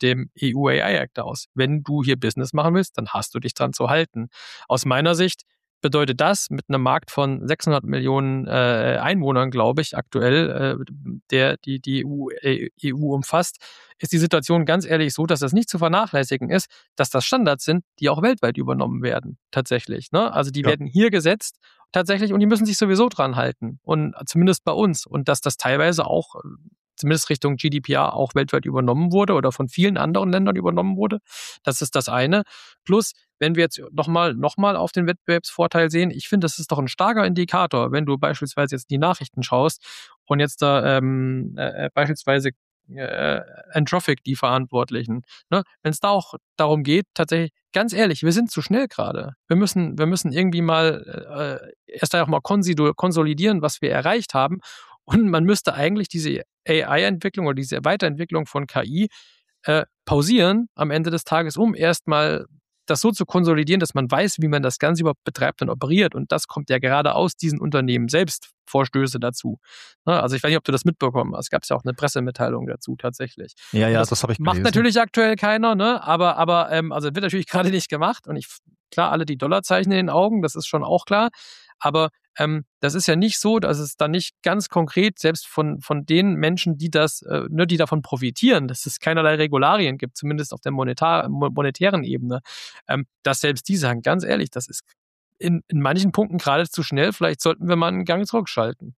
EU AI Act aus. Wenn du hier Business machen willst, dann hast du dich dran zu halten. Aus meiner Sicht bedeutet das mit einem Markt von 600 Millionen Einwohnern, glaube ich, aktuell, der die EU umfasst, ist die Situation ganz ehrlich so, dass das nicht zu vernachlässigen ist, dass das Standards sind, die auch weltweit übernommen werden, tatsächlich. Ne? Also die Ja. werden hier gesetzt, tatsächlich, und die müssen sich sowieso dran halten. Und zumindest bei uns. Und dass das teilweise auch, zumindest Richtung GDPR, auch weltweit übernommen wurde oder von vielen anderen Ländern übernommen wurde. Das ist das eine. Plus, wenn wir jetzt nochmal auf den Wettbewerbsvorteil sehen, ich finde, das ist doch ein starker Indikator, wenn du beispielsweise jetzt die Nachrichten schaust und jetzt da beispielsweise Anthropic, die Verantwortlichen, ne? Wenn es da auch darum geht, tatsächlich, ganz ehrlich, wir sind zu schnell gerade. Wir müssen irgendwie mal erst einmal mal konsolidieren, was wir erreicht haben. Und man müsste eigentlich diese AI-Entwicklung oder diese Weiterentwicklung von KI pausieren am Ende des Tages, um erstmal das so zu konsolidieren, dass man weiß, wie man das Ganze überhaupt betreibt und operiert. Und das kommt ja gerade aus diesen Unternehmen selbst, Vorstöße dazu. Also ich weiß nicht, ob du das mitbekommen hast. Es gab ja auch eine Pressemitteilung dazu tatsächlich. Ja, Und das habe ich macht gelesen. natürlich aktuell keiner, ne? Aber also wird natürlich gerade nicht gemacht. Und klar, alle die Dollarzeichen in den Augen, das ist schon auch klar. Aber das ist ja nicht so, dass es dann nicht ganz konkret, selbst von den Menschen, die die davon profitieren, dass es keinerlei Regularien gibt, zumindest auf der monetären Ebene, dass selbst die sagen, ganz ehrlich, das ist in manchen Punkten gerade zu schnell, vielleicht sollten wir mal einen Gang zurückschalten.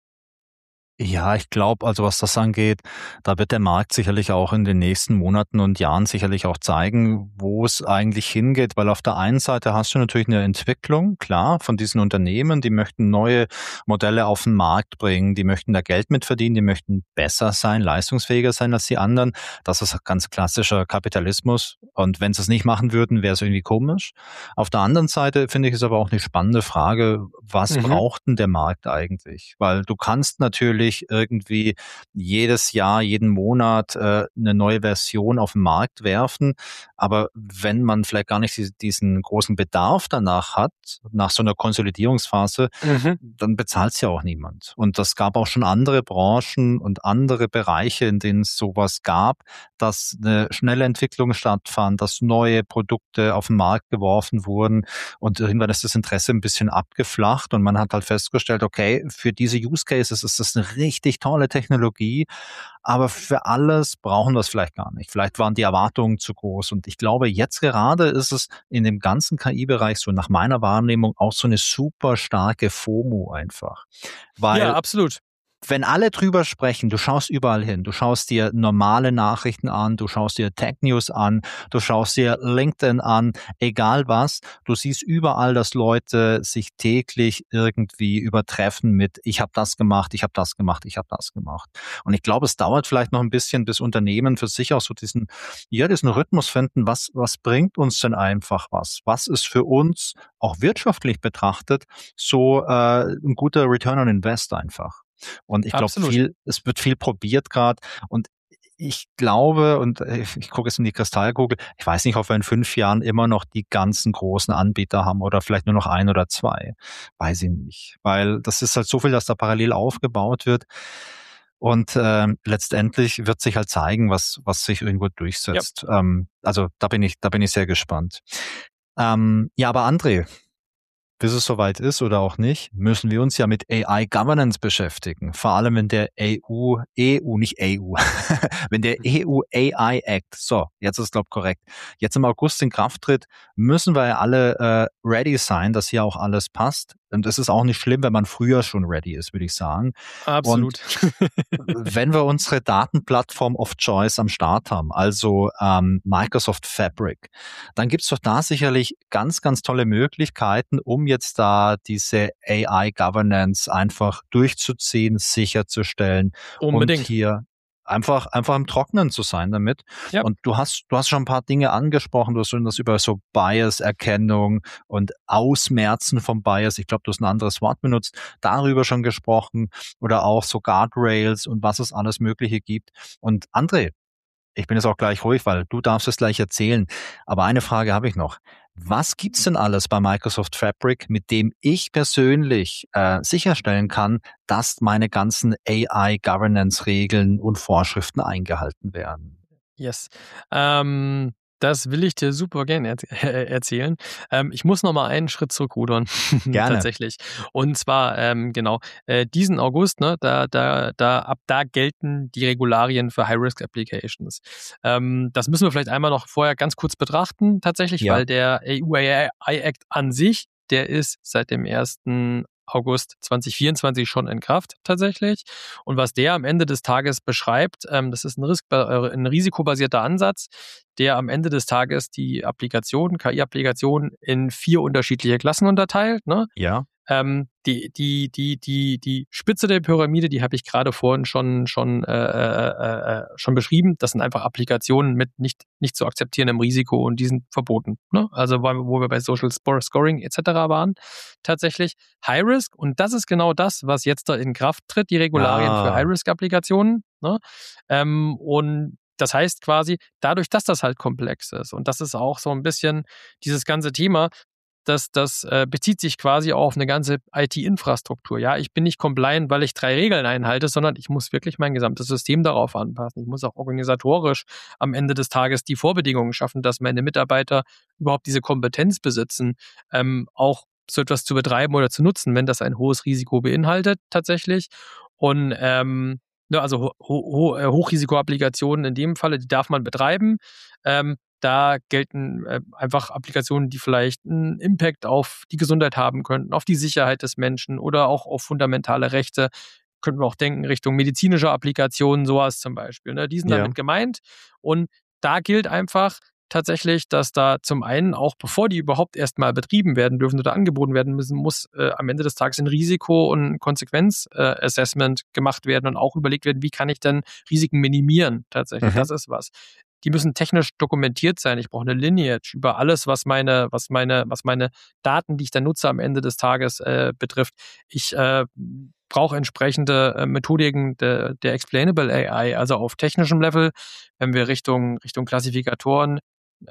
Ja, ich glaube, also was das angeht, da wird der Markt sicherlich auch in den nächsten Monaten und Jahren sicherlich auch zeigen, wo es eigentlich hingeht, weil auf der einen Seite hast du natürlich eine Entwicklung, klar, von diesen Unternehmen, die möchten neue Modelle auf den Markt bringen, die möchten da Geld mitverdienen, die möchten besser sein, leistungsfähiger sein als die anderen. Das ist ganz klassischer Kapitalismus und wenn sie es nicht machen würden, wäre es irgendwie komisch. Auf der anderen Seite finde ich es aber auch eine spannende Frage, was braucht denn der Markt eigentlich? Weil du kannst natürlich irgendwie jedes Jahr, jeden Monat eine neue Version auf den Markt werfen. Aber wenn man vielleicht gar nicht diesen großen Bedarf danach hat, nach so einer Konsolidierungsphase, dann bezahlt es ja auch niemand. Und das gab auch schon andere Branchen und andere Bereiche, in denen es sowas gab, dass eine schnelle Entwicklung stattfand, dass neue Produkte auf den Markt geworfen wurden und irgendwann ist das Interesse ein bisschen abgeflacht und man hat halt festgestellt, okay, für diese Use Cases ist das eine richtig tolle Technologie, aber für alles brauchen wir es vielleicht gar nicht. Vielleicht waren die Erwartungen zu groß und ich glaube, jetzt gerade ist es in dem ganzen KI-Bereich so nach meiner Wahrnehmung auch so eine super starke FOMO einfach, Ja, weil absolut. wenn alle drüber sprechen, du schaust überall hin, du schaust dir normale Nachrichten an, du schaust dir Tech News an, du schaust dir LinkedIn an, egal was, du siehst überall, dass Leute sich täglich irgendwie übertreffen mit ich habe das gemacht, ich habe das gemacht, ich habe das gemacht. Und ich glaube, es dauert vielleicht noch ein bisschen, bis Unternehmen für sich auch so diesen Rhythmus finden, was bringt uns denn einfach was? Was ist für uns auch wirtschaftlich betrachtet so ein guter Return on Invest einfach? Und ich glaube, Absolut. es wird viel probiert gerade. Und ich glaube, und ich gucke jetzt in die Kristallkugel, ich weiß nicht, ob wir in 5 Jahren immer noch die ganzen großen Anbieter haben oder vielleicht nur noch 1 oder 2. Weiß ich nicht. Weil das ist halt so viel, dass da parallel aufgebaut wird. Und letztendlich wird sich halt zeigen, was sich irgendwo Ja. durchsetzt. Also da bin ich sehr gespannt. Ja, aber André, bis es soweit ist oder auch nicht, müssen wir uns ja mit AI Governance beschäftigen. Vor allem wenn der nicht EU, wenn der EU AI Act, so, jetzt ist glaube ich korrekt, jetzt im August in Kraft tritt, müssen wir ja alle ready sein, dass hier auch alles passt. Und es ist auch nicht schlimm, wenn man früher schon ready ist, würde ich sagen. Und Absolut. wenn wir unsere Datenplattform of Choice am Start haben, also Microsoft Fabric, dann gibt's doch da sicherlich ganz, ganz tolle Möglichkeiten, um jetzt da diese AI-Governance einfach durchzuziehen, sicherzustellen und Unbedingt. hier einfach im Trockenen zu sein damit. Ja. Und du hast schon ein paar Dinge angesprochen, du hast schon das über so Bias-Erkennung und Ausmerzen vom Bias, ich glaube, du hast ein anderes Wort benutzt, darüber schon gesprochen oder auch so Guardrails und was es alles Mögliche gibt. Und André, ich bin jetzt auch gleich ruhig, weil du darfst es gleich erzählen. Aber eine Frage habe ich noch. Was gibt's denn alles bei Microsoft Fabric, mit dem ich persönlich sicherstellen kann, dass meine ganzen AI-Governance-Regeln und Vorschriften eingehalten werden? Yes. Das will ich dir super gerne erzählen. Ich muss noch mal einen Schritt zurückrudern, Gerne. tatsächlich. Und zwar, genau, diesen August, ne, ab da gelten die Regularien für High-Risk-Applications. Das müssen wir vielleicht einmal noch vorher ganz kurz betrachten, tatsächlich, Ja. weil der EU-AI-Act an sich, der ist seit dem 1. August 2024 schon in Kraft tatsächlich. Und was der am Ende des Tages beschreibt, das ist ein risikobasierter Ansatz, der am Ende des Tages die KI-Applikationen in 4 unterschiedliche Klassen unterteilt. Ne? Ja. Die Spitze der Pyramide, die habe ich gerade vorhin schon beschrieben. Das sind einfach Applikationen mit nicht zu akzeptierendem Risiko und die sind verboten. Ne? Also wo wir bei Social Scoring etc. waren, tatsächlich High Risk, und das ist genau das, was jetzt da in Kraft tritt, die Regularien für High Risk Applikationen. Ne? Und das heißt quasi, dadurch, dass das halt komplex ist, und das ist auch so ein bisschen dieses ganze Thema, das bezieht sich quasi auf eine ganze IT-Infrastruktur. Ja, ich bin nicht compliant, weil ich 3 Regeln einhalte, sondern ich muss wirklich mein gesamtes System darauf anpassen. Ich muss auch organisatorisch am Ende des Tages die Vorbedingungen schaffen, dass meine Mitarbeiter überhaupt diese Kompetenz besitzen, auch so etwas zu betreiben oder zu nutzen, wenn das ein hohes Risiko beinhaltet tatsächlich. Und also Hochrisiko-Applikationen in dem Falle, die darf man betreiben. Da gelten einfach Applikationen, die vielleicht einen Impact auf die Gesundheit haben könnten, auf die Sicherheit des Menschen oder auch auf fundamentale Rechte. Könnten wir auch denken Richtung medizinische Applikationen, sowas zum Beispiel. Ne? Die sind Ja. damit gemeint. Und da gilt einfach tatsächlich, dass da zum einen auch, bevor die überhaupt erstmal betrieben werden dürfen oder angeboten werden müssen, muss am Ende des Tages ein Risiko- und Konsequenz-Assessment gemacht werden und auch überlegt werden, wie kann ich denn Risiken minimieren tatsächlich. Das ist was. Die müssen technisch dokumentiert sein. Ich brauche eine Lineage über alles, was meine Daten, die ich dann nutze, am Ende des Tages betrifft. Ich brauche entsprechende Methodiken der Explainable AI, also auf technischem Level, wenn wir Richtung Klassifikatoren,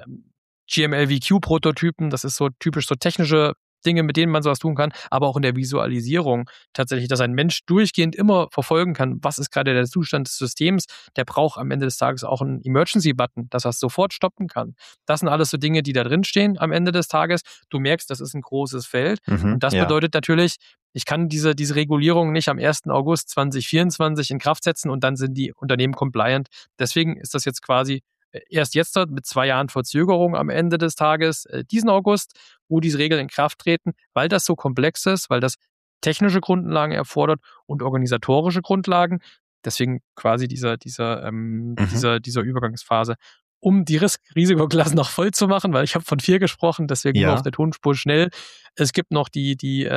GMLVQ-Prototypen, das ist so typisch so technische Dinge, mit denen man sowas tun kann, aber auch in der Visualisierung tatsächlich, dass ein Mensch durchgehend immer verfolgen kann, was ist gerade der Zustand des Systems. Der braucht am Ende des Tages auch einen Emergency-Button, dass er es sofort stoppen kann. Das sind alles so Dinge, die da drin stehen am Ende des Tages. Du merkst, das ist ein großes Feld. Und das bedeutet natürlich, ich kann diese Regulierung nicht am 1. August 2024 in Kraft setzen und dann sind die Unternehmen compliant. Deswegen ist das jetzt quasi erst jetzt mit 2 Jahren Verzögerung am Ende des Tages, diesen August, wo diese Regeln in Kraft treten, weil das so komplex ist, weil das technische Grundlagen erfordert und organisatorische Grundlagen. Deswegen quasi dieser Übergangsphase. Um die Risikoklassen noch voll zu machen, weil ich habe von 4 gesprochen, deswegen nur auf der Tonspur schnell. Es gibt noch die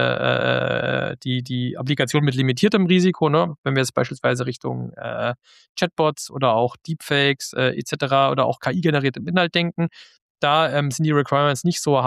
Applikation mit limitiertem Risiko, ne? Wenn wir jetzt beispielsweise Richtung Chatbots oder auch Deepfakes etc. oder auch KI-generiertem Inhalt denken. Da sind die Requirements nicht so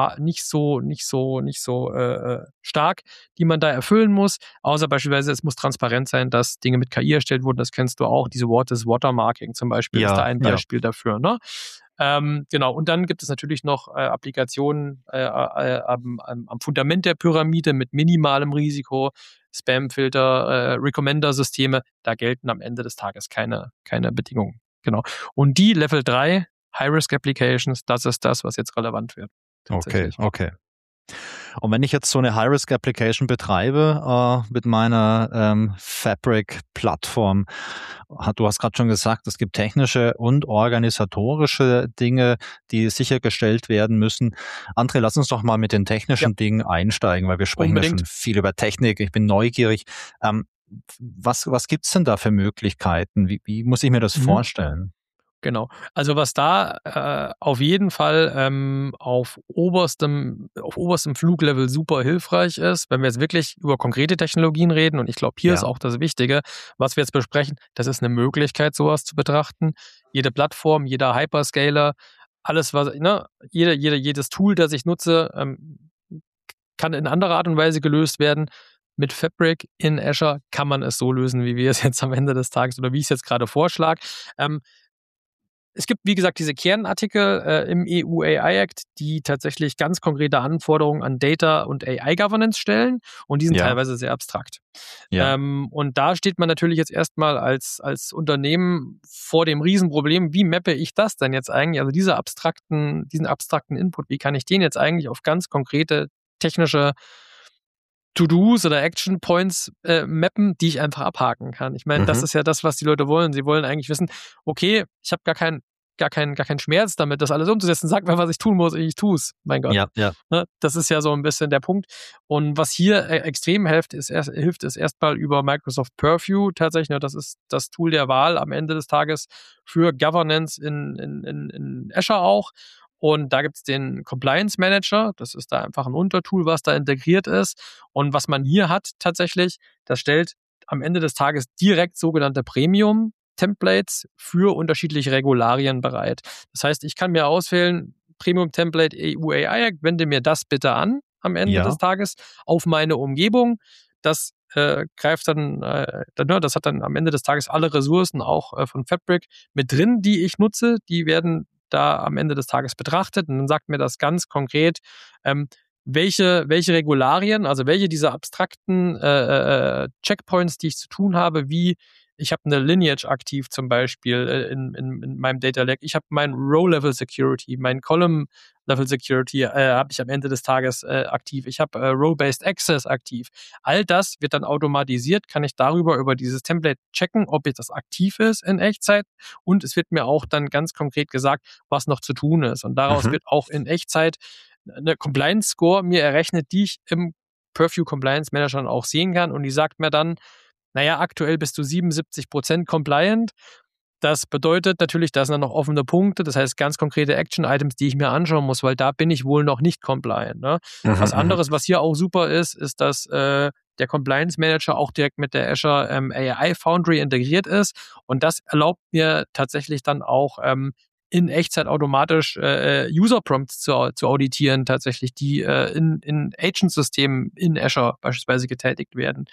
stark, die man da erfüllen muss. Außer beispielsweise, es muss transparent sein, dass Dinge mit KI erstellt wurden. Das kennst du auch. Diese Watermarking zum Beispiel ist da ein Beispiel dafür. Ne? Genau. Und dann gibt es natürlich noch Applikationen am Fundament der Pyramide mit minimalem Risiko, Spamfilter, Recommender-Systeme. Da gelten am Ende des Tages keine Bedingungen. Genau. Und die Level 3 High-Risk-Applications, das ist das, was jetzt relevant wird. Okay. Und wenn ich jetzt so eine High-Risk-Application betreibe mit meiner Fabric-Plattform, du hast gerade schon gesagt, es gibt technische und organisatorische Dinge, die sichergestellt werden müssen. André, lass uns doch mal mit den technischen Dingen einsteigen, weil wir sprechen ja schon viel über Technik. Ich bin neugierig. Was gibt's denn da für Möglichkeiten? Wie muss ich mir das vorstellen? Genau. Also was da auf jeden Fall auf oberstem Fluglevel super hilfreich ist, wenn wir jetzt wirklich über konkrete Technologien reden, und ich glaube, hier ist auch das Wichtige, was wir jetzt besprechen, das ist eine Möglichkeit, sowas zu betrachten. Jede Plattform, jeder Hyperscaler, alles, was, ne, jedes Tool, das ich nutze, kann in anderer Art und Weise gelöst werden. Mit Fabric in Azure kann man es so lösen, wie wir es jetzt am Ende des Tages oder wie ich es jetzt gerade vorschlage. es gibt, wie gesagt, diese Kernartikel im EU AI Act, die tatsächlich ganz konkrete Anforderungen an Data und AI Governance stellen und die sind Ja. teilweise sehr abstrakt. Ja. Und da steht man natürlich jetzt erstmal als Unternehmen vor dem Riesenproblem, wie mappe ich das denn jetzt eigentlich, also diesen abstrakten Input, wie kann ich den jetzt eigentlich auf ganz konkrete technische To-Dos oder Action Points mappen, die ich einfach abhaken kann. Ich meine, das ist ja das, was die Leute wollen. Sie wollen eigentlich wissen, okay, ich habe gar keinen Schmerz damit, das alles umzusetzen. Sag mir, was ich tun muss, ich tue es. Mein Gott. Ja, ja. Ne? Das ist ja so ein bisschen der Punkt. Und was hier extrem hilft, ist erstmal über Microsoft Purview tatsächlich. Ne? Das ist das Tool der Wahl am Ende des Tages für Governance in Azure auch. Und da gibt es den Compliance Manager. Das ist da einfach ein Untertool, was da integriert ist. Und was man hier hat tatsächlich, das stellt am Ende des Tages direkt sogenannte Premium-Templates für unterschiedliche Regularien bereit. Das heißt, ich kann mir auswählen, Premium-Template EU AI Act, wende mir das bitte an am Ende des Tages auf meine Umgebung. Das greift das hat dann am Ende des Tages alle Ressourcen auch von Fabric mit drin, die ich nutze. Die werden da am Ende des Tages betrachtet und dann sagt mir das ganz konkret, welche Regularien, also welche dieser abstrakten Checkpoints, die ich zu tun habe, wie ich habe eine Lineage aktiv zum Beispiel in meinem Data Lake, ich habe mein Row-Level Security, mein Column-Level Security habe ich am Ende des Tages aktiv, ich habe Row-Based Access aktiv. All das wird dann automatisiert, kann ich über dieses Template checken, ob jetzt das aktiv ist in Echtzeit und es wird mir auch dann ganz konkret gesagt, was noch zu tun ist und daraus wird auch in Echtzeit eine Compliance Score mir errechnet, die ich im Purview Compliance Manager dann auch sehen kann und die sagt mir dann, naja, aktuell bist du 77% compliant. Das bedeutet natürlich, da sind dann noch offene Punkte, das heißt ganz konkrete Action-Items, die ich mir anschauen muss, weil da bin ich wohl noch nicht compliant. Ne? Was anderes, was hier auch super ist, dass der Compliance Manager auch direkt mit der Azure AI Foundry integriert ist und das erlaubt mir tatsächlich dann auch in Echtzeit automatisch User Prompts zu auditieren, tatsächlich, die in Agent-Systemen in Azure beispielsweise getätigt werden.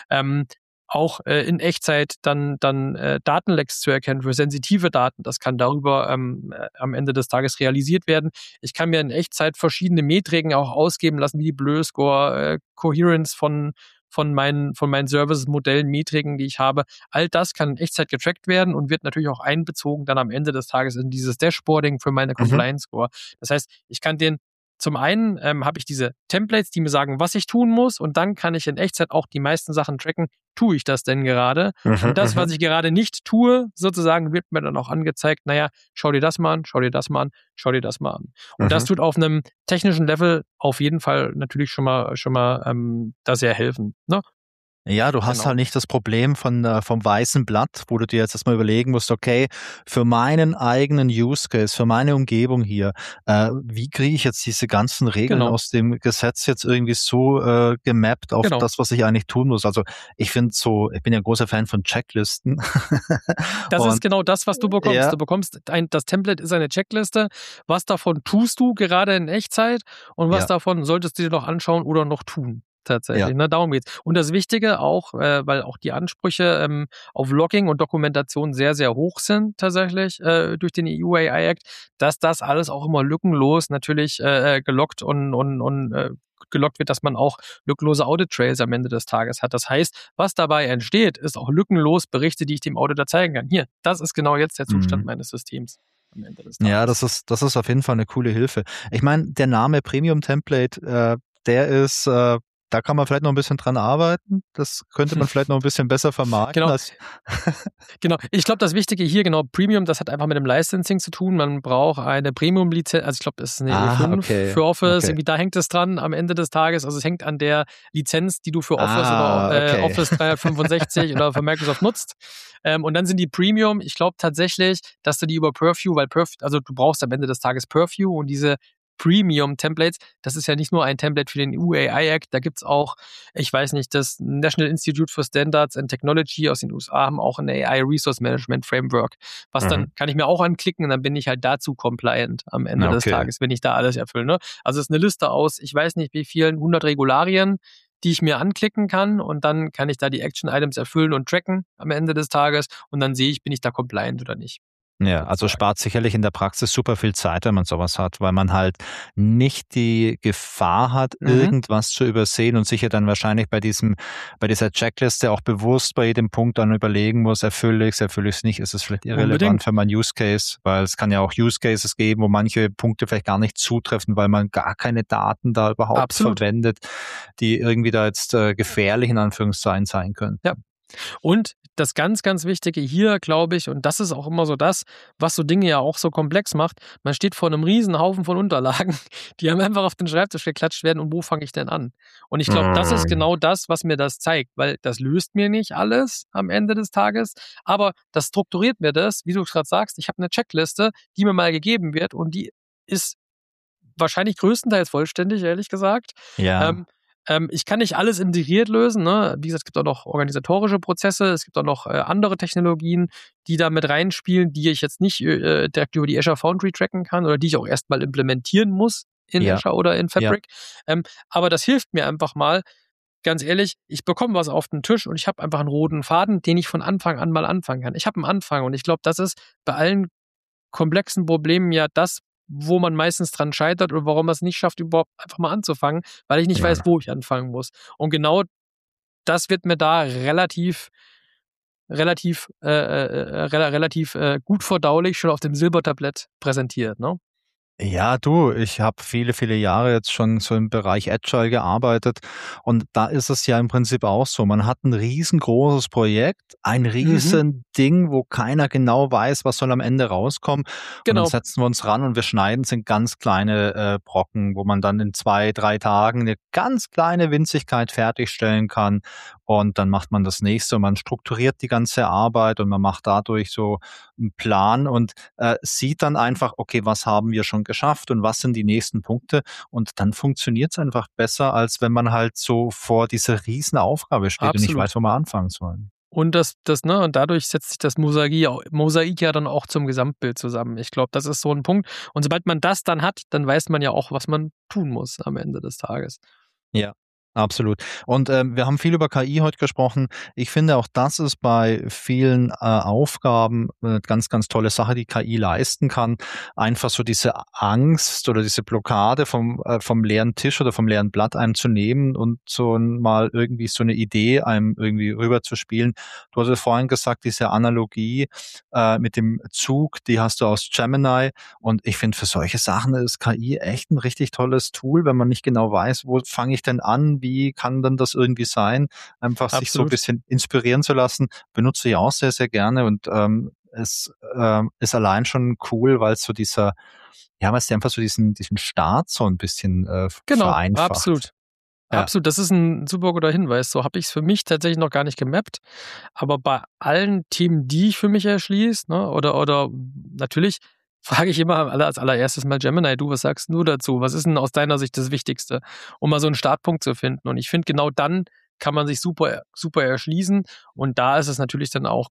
Auch in Echtzeit dann Datenlecks zu erkennen für sensitive Daten. Das kann darüber am Ende des Tages realisiert werden. Ich kann mir in Echtzeit verschiedene Metriken auch ausgeben lassen, wie die Bleu-Score, Coherence von meinen Services, Modellen, Metriken, die ich habe. All das kann in Echtzeit getrackt werden und wird natürlich auch einbezogen dann am Ende des Tages in dieses Dashboarding für meine Compliance Score. Das heißt, ich kann zum einen habe ich diese Templates, die mir sagen, was ich tun muss und dann kann ich in Echtzeit auch die meisten Sachen tracken. Tue ich das denn gerade? Und das, was ich gerade nicht tue, sozusagen, wird mir dann auch angezeigt, naja, schau dir das mal an, schau dir das mal an, schau dir das mal an. Und das tut auf einem technischen Level auf jeden Fall natürlich schon mal da sehr helfen. Ne? Ja, du hast halt nicht das Problem vom weißen Blatt, wo du dir jetzt erstmal überlegen musst, okay, für meinen eigenen Use Case, für meine Umgebung hier, wie kriege ich jetzt diese ganzen Regeln aus dem Gesetz jetzt irgendwie so gemappt auf das, was ich eigentlich tun muss? Also ich bin ja ein großer Fan von Checklisten. Das ist genau das, was du bekommst. Ja. Du bekommst das Template ist eine Checkliste. Was davon tust du gerade in Echtzeit und was davon solltest du dir noch anschauen oder noch tun? Tatsächlich, ne? Darum geht's. Und das Wichtige auch, weil auch die Ansprüche auf Logging und Dokumentation sehr, sehr hoch sind tatsächlich durch den EU AI Act, dass das alles auch immer lückenlos natürlich geloggt und geloggt wird, dass man auch lückenlose Audit-Trails am Ende des Tages hat. Das heißt, was dabei entsteht, ist auch lückenlos Berichte, die ich dem Auditor zeigen kann. Hier, das ist genau jetzt der Zustand meines Systems am Ende des Tages. Ja, das ist auf jeden Fall eine coole Hilfe. Ich meine, der Name Premium Template, der ist da kann man vielleicht noch ein bisschen dran arbeiten. Das könnte man vielleicht noch ein bisschen besser vermarkten. Genau. Ich glaube, das Wichtige hier, Premium, das hat einfach mit dem Licensing zu tun. Man braucht eine Premium-Lizenz, also ich glaube, das ist eine E5 für Office. Irgendwie da hängt es dran am Ende des Tages. Also es hängt an der Lizenz, die du für Office oder Office 365 oder für Microsoft nutzt. Und dann sind die Premium, ich glaube tatsächlich, dass du die über Purview, also du brauchst am Ende des Tages Purview und diese Premium-Templates, das ist ja nicht nur ein Template für den EU AI Act, da gibt's auch, ich weiß nicht, das National Institute for Standards and Technology aus den USA haben auch ein AI Resource Management Framework, was dann kann ich mir auch anklicken und dann bin ich halt dazu compliant am Ende des Tages, wenn ich da alles erfülle. Ne? Also es ist eine Liste aus, ich weiß nicht wie vielen, 100 Regularien, die ich mir anklicken kann und dann kann ich da die Action-Items erfüllen und tracken am Ende des Tages und dann sehe ich, bin ich da compliant oder nicht. Ja, also sozusagen. spart sicherlich in der Praxis super viel Zeit, wenn man sowas hat, weil man halt nicht die Gefahr hat, Mhm. irgendwas zu übersehen und sich ja dann wahrscheinlich bei dieser Checkliste auch bewusst bei jedem Punkt dann überlegen muss, erfülle ich's nicht, ist es vielleicht irrelevant Unbedingt. für meinen Use Case, weil es kann ja auch Use Cases geben, wo manche Punkte vielleicht gar nicht zutreffen, weil man gar keine Daten da überhaupt Absolut. verwendet, die irgendwie da jetzt gefährlich in Anführungszeichen sein Ja. könnten. Und das ganz, ganz Wichtige hier, glaube ich, und das ist auch immer so das, was so Dinge ja auch so komplex macht, man steht vor einem riesen Haufen von Unterlagen, die einem einfach auf den Schreibtisch geklatscht werden und wo fange ich denn an? Und ich glaube, das ist Mhm. genau das, was mir das zeigt, weil das löst mir nicht alles am Ende des Tages, aber das strukturiert mir das, wie du es gerade sagst, ich habe eine Checkliste, die mir mal gegeben wird und die ist wahrscheinlich größtenteils vollständig, ehrlich gesagt. Ja, Ähm, ich kann nicht alles integriert lösen, ne? Wie gesagt, es gibt auch noch organisatorische Prozesse, es gibt auch noch, andere Technologien, die da mit reinspielen, die ich jetzt nicht, direkt über die Azure Foundry tracken kann oder die ich auch erst mal implementieren muss in ja, Azure oder in ja. Fabric. Aber das hilft mir einfach mal. Ganz ehrlich, ich bekomme was auf den Tisch und ich habe einfach einen roten Faden, den ich von Anfang an mal anfangen kann. Ich habe einen Anfang und ich glaube, das ist bei allen komplexen Problemen ja das, wo man meistens dran scheitert oder warum man es nicht schafft, überhaupt einfach mal anzufangen, weil ich nicht weiß, Ja. wo ich anfangen muss. Und genau das wird mir da relativ gut verdaulich schon auf dem Silbertablett präsentiert, ne? Ja, du, ich habe viele, viele Jahre jetzt schon so im Bereich Agile gearbeitet und da ist es ja im Prinzip auch so. Man hat ein riesengroßes Projekt, ein Mhm, Riesending, wo keiner genau weiß, was soll am Ende rauskommen. Und dann genau, setzen wir uns ran und wir schneiden es in ganz kleine Brocken, wo man dann in 2, 3 Tagen eine ganz kleine Winzigkeit fertigstellen kann. Und dann macht man das nächste und man strukturiert die ganze Arbeit und man macht dadurch so einen Plan und sieht dann einfach, okay, was haben wir schon geschafft und was sind die nächsten Punkte? Und dann funktioniert es einfach besser, als wenn man halt so vor dieser Riesenaufgabe steht und nicht absolut. weiß, wo man anfangen soll. Und ne, und dadurch setzt sich das Mosaik ja dann auch zum Gesamtbild zusammen. Ich glaube, das ist so ein Punkt. Und sobald man das dann hat, dann weiß man ja auch, was man tun muss am Ende des Tages. Ja, absolut. Und, wir haben viel über KI heute gesprochen. Ich finde, auch das ist bei vielen, Aufgaben 'ne ganz, ganz tolle Sache, die KI leisten kann. Einfach so diese Angst oder diese Blockade vom leeren Tisch oder vom leeren Blatt einem zu nehmen und so mal irgendwie so eine Idee einem irgendwie rüberzuspielen. Du hattest vorhin gesagt, diese Analogie, mit dem Zug, die hast du aus Gemini. Und ich finde, für solche Sachen ist KI echt ein richtig tolles Tool, wenn man nicht genau weiß, wo fange ich denn an, wie kann denn das irgendwie sein? Einfach sich so ein Absolut. bisschen inspirieren zu lassen, benutze ich auch sehr, sehr gerne und, es, ist allein schon cool, weil's so dieser ja, weil's dir einfach so diesen Start so ein bisschen, Genau, vereinfacht. absolut. Ja, Absolut, das ist ein super guter Hinweis. So habe ich es für mich tatsächlich noch gar nicht gemappt. Aber bei allen Themen, die ich für mich erschließe, ne, oder natürlich frage ich immer als allererstes mal Gemini: „Du, was sagst 'n du dazu? Was ist denn aus deiner Sicht das Wichtigste?“ Um mal so einen Startpunkt zu finden. Und ich finde, genau dann kann man sich super erschließen. Und da ist es natürlich dann auch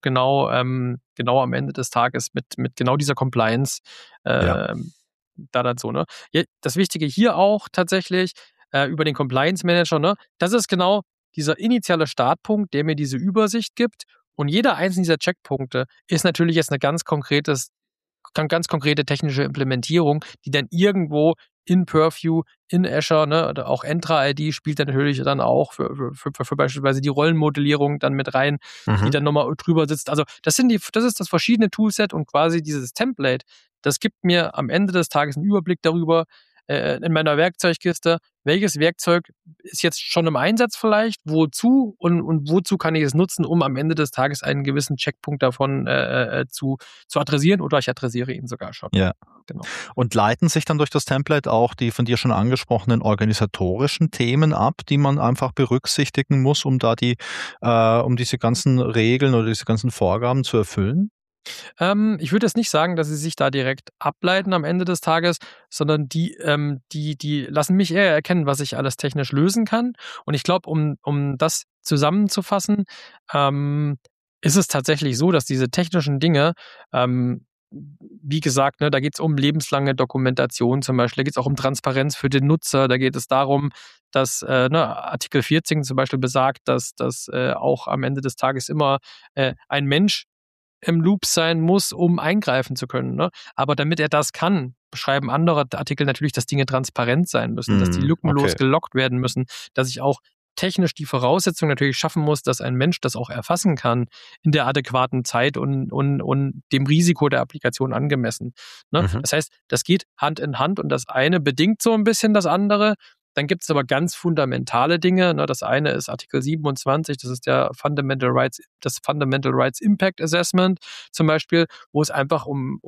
genau am Ende des Tages mit genau dieser Compliance, ja, ähm, da dann so, ne? Ja, das Wichtige hier auch tatsächlich, über den Compliance Manager, ne? Das ist genau dieser initiale Startpunkt, der mir diese Übersicht gibt. Und jeder einzelne dieser Checkpunkte ist natürlich jetzt eine ganz konkrete technische Implementierung, die dann irgendwo in Purview, in Azure, ne, oder auch Entra-ID spielt dann natürlich dann auch für beispielsweise die Rollenmodellierung dann mit rein, die mhm, dann nochmal drüber sitzt. Also, das ist das verschiedene Toolset und quasi dieses Template, das gibt mir am Ende des Tages einen Überblick darüber, in meiner Werkzeugkiste, welches Werkzeug ist jetzt schon im Einsatz vielleicht, wozu und wozu kann ich es nutzen, um am Ende des Tages einen gewissen Checkpunkt davon, zu adressieren oder ich adressiere ihn sogar schon. ja. Genau. Und leiten sich dann durch das Template auch die von dir schon angesprochenen organisatorischen Themen ab, die man einfach berücksichtigen muss, um da um diese ganzen Regeln oder diese ganzen Vorgaben zu erfüllen? Ich würde jetzt nicht sagen, dass sie sich da direkt ableiten am Ende des Tages, sondern die lassen mich eher erkennen, was ich alles technisch lösen kann. Und ich glaube, um das zusammenzufassen, ist es tatsächlich so, dass diese technischen Dinge, wie gesagt, ne, da geht es um lebenslange Dokumentation zum Beispiel, da geht es auch um Transparenz für den Nutzer, da geht es darum, dass ne, Artikel 14 zum Beispiel besagt, dass auch am Ende des Tages immer ein Mensch im Loop sein muss, um eingreifen zu können. Ne? Aber damit er das kann, beschreiben andere Artikel natürlich, dass Dinge transparent sein müssen, dass die lückenlos gelockt werden müssen, dass ich auch technisch die Voraussetzung natürlich schaffen muss, dass ein Mensch das auch erfassen kann in der adäquaten Zeit und dem Risiko der Applikation angemessen. Ne? Das heißt, das geht Hand in Hand und das eine bedingt so ein bisschen das andere. Dann gibt es aber ganz fundamentale Dinge. Ne? Das eine ist Artikel 27, das ist das Fundamental Rights Impact Assessment zum Beispiel, wo es einfach um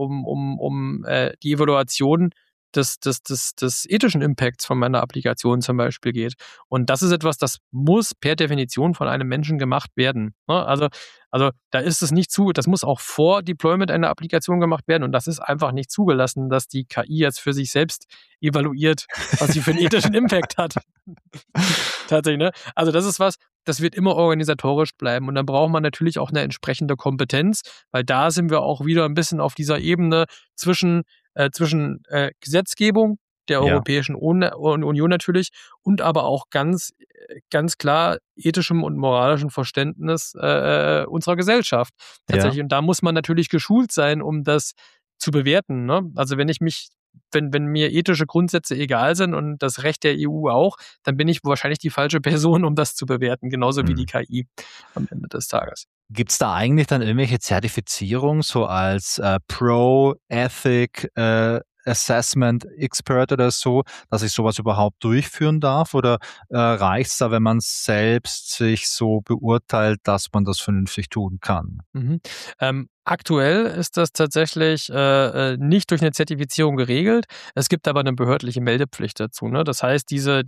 die Evaluation des ethischen Impacts von meiner Applikation zum Beispiel geht. Und das ist etwas, das muss per Definition von einem Menschen gemacht werden. Ne? Also da ist es nicht das muss auch vor Deployment einer Applikation gemacht werden und das ist einfach nicht zugelassen, dass die KI jetzt für sich selbst evaluiert, was sie für einen ethischen Impact hat. Tatsächlich, ne? Also das ist was, das wird immer organisatorisch bleiben und dann braucht man natürlich auch eine entsprechende Kompetenz, weil da sind wir auch wieder ein bisschen auf dieser Ebene zwischen Gesetzgebung der Europäischen Union natürlich und aber auch ganz klar ethischem und moralischem Verständnis unserer Gesellschaft tatsächlich. Ja. Und da muss man natürlich geschult sein, um das zu bewerten. Ne? Also wenn mir ethische Grundsätze egal sind und das Recht der EU auch, dann bin ich wahrscheinlich die falsche Person, um das zu bewerten, genauso wie die KI am Ende des Tages. Gibt es da eigentlich dann irgendwelche Zertifizierung, so als Pro-Ethic Assessment Expert oder so, dass ich sowas überhaupt durchführen darf? Oder reicht es da, wenn man selbst sich so beurteilt, dass man das vernünftig tun kann? Aktuell ist das tatsächlich nicht durch eine Zertifizierung geregelt. Es gibt aber eine behördliche Meldepflicht dazu. Ne? Das heißt, diese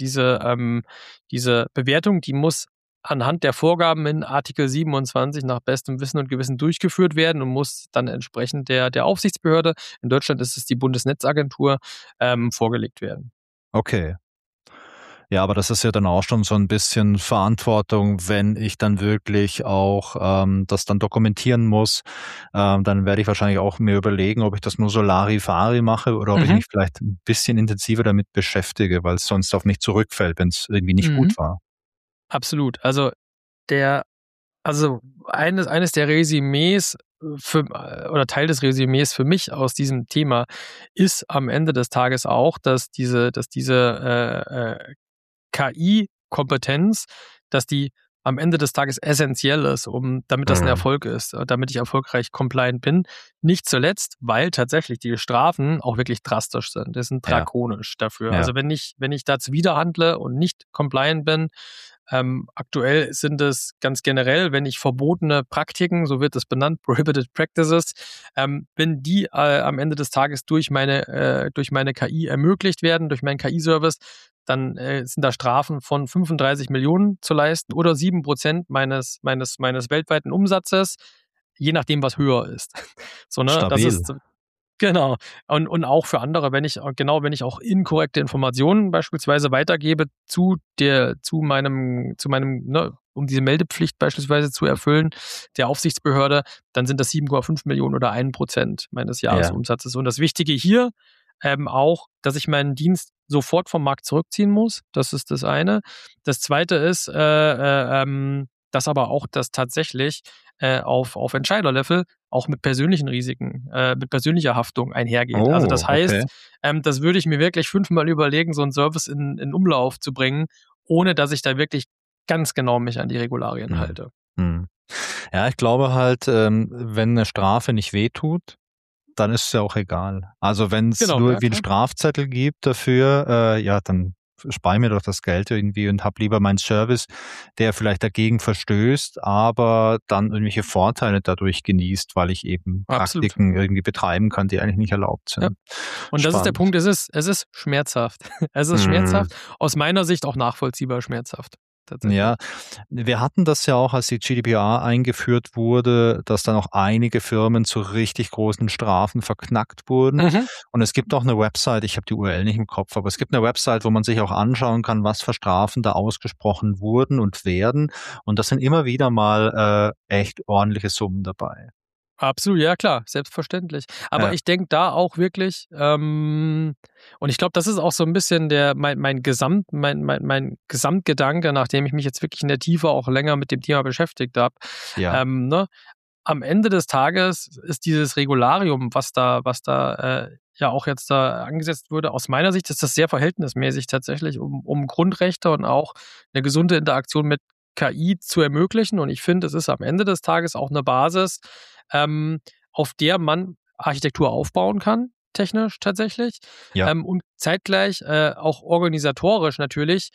Bewertung, die muss anhand der Vorgaben in Artikel 27 nach bestem Wissen und Gewissen durchgeführt werden und muss dann entsprechend der Aufsichtsbehörde, in Deutschland ist es die Bundesnetzagentur, vorgelegt werden. Okay. Ja, aber das ist ja dann auch schon so ein bisschen Verantwortung, wenn ich dann wirklich auch das dann dokumentieren muss. Dann werde ich wahrscheinlich auch mir überlegen, ob ich das nur so Larifari mache oder ob ich mich vielleicht ein bisschen intensiver damit beschäftige, weil es sonst auf mich zurückfällt, wenn es irgendwie nicht gut war. Absolut. Also eines der Resümees oder Teil des Resümees für mich aus diesem Thema ist am Ende des Tages auch, dass diese KI-Kompetenz, dass die am Ende des Tages essentiell ist, damit das ein Erfolg ist, damit ich erfolgreich compliant bin. Nicht zuletzt, weil tatsächlich die Strafen auch wirklich drastisch sind. Die sind drakonisch dafür. Ja. Also wenn ich dazu widerhandle und nicht compliant bin, aktuell sind es ganz generell, wenn ich verbotene Praktiken, so wird es benannt, Prohibited Practices, wenn die am Ende des Tages durch meine KI ermöglicht werden, durch meinen KI-Service, dann sind da Strafen von 35 Millionen zu leisten oder 7% meines weltweiten Umsatzes, je nachdem, was höher ist. So, ne? Stabil. Das ist genau. Und auch für andere, wenn ich auch inkorrekte Informationen beispielsweise weitergebe um diese Meldepflicht beispielsweise zu erfüllen, der Aufsichtsbehörde, dann sind das 7,5 Millionen oder 1% meines Jahresumsatzes. Und das Wichtige hier auch, dass ich meinen Dienst sofort vom Markt zurückziehen muss. Das ist das eine. Das zweite ist, dass aber auch das tatsächlich auf Entscheiderlevel auch mit persönlichen Risiken, mit persönlicher Haftung einhergeht. Also das heißt, das würde ich mir wirklich 5-mal überlegen, so einen Service in Umlauf zu bringen, ohne dass ich da wirklich ganz genau mich an die Regularien halte. Ja, ich glaube halt, wenn eine Strafe nicht wehtut, dann ist es ja auch egal. Also wenn es nur wie einen Strafzettel gibt dafür, dann spare mir doch das Geld irgendwie und habe lieber meinen Service, der vielleicht dagegen verstößt, aber dann irgendwelche Vorteile dadurch genießt, weil ich eben Praktiken irgendwie betreiben kann, die eigentlich nicht erlaubt sind. Ja. Und das ist der Punkt, es ist schmerzhaft. Es ist schmerzhaft, aus meiner Sicht auch nachvollziehbar schmerzhaft. Ja, wir hatten das ja auch, als die GDPR eingeführt wurde, dass dann auch einige Firmen zu richtig großen Strafen verknackt wurden. Und es gibt auch eine Website, ich habe die URL nicht im Kopf, aber es gibt eine Website, wo man sich auch anschauen kann, was für Strafen da ausgesprochen wurden und werden. Und das sind immer wieder mal echt ordentliche Summen dabei. Absolut, ja klar, selbstverständlich. Aber ich denke da auch wirklich, und ich glaube, das ist auch so ein bisschen mein Gesamtgedanke, nachdem ich mich jetzt wirklich in der Tiefe auch länger mit dem Thema beschäftigt habe. Ja. am Ende des Tages ist dieses Regularium, was da ja auch jetzt da angesetzt wurde, aus meiner Sicht ist das sehr verhältnismäßig tatsächlich, um Grundrechte und auch eine gesunde Interaktion mit KI zu ermöglichen. Und ich finde, es ist am Ende des Tages auch eine Basis, auf der man Architektur aufbauen kann, technisch tatsächlich, Ja. und zeitgleich auch organisatorisch natürlich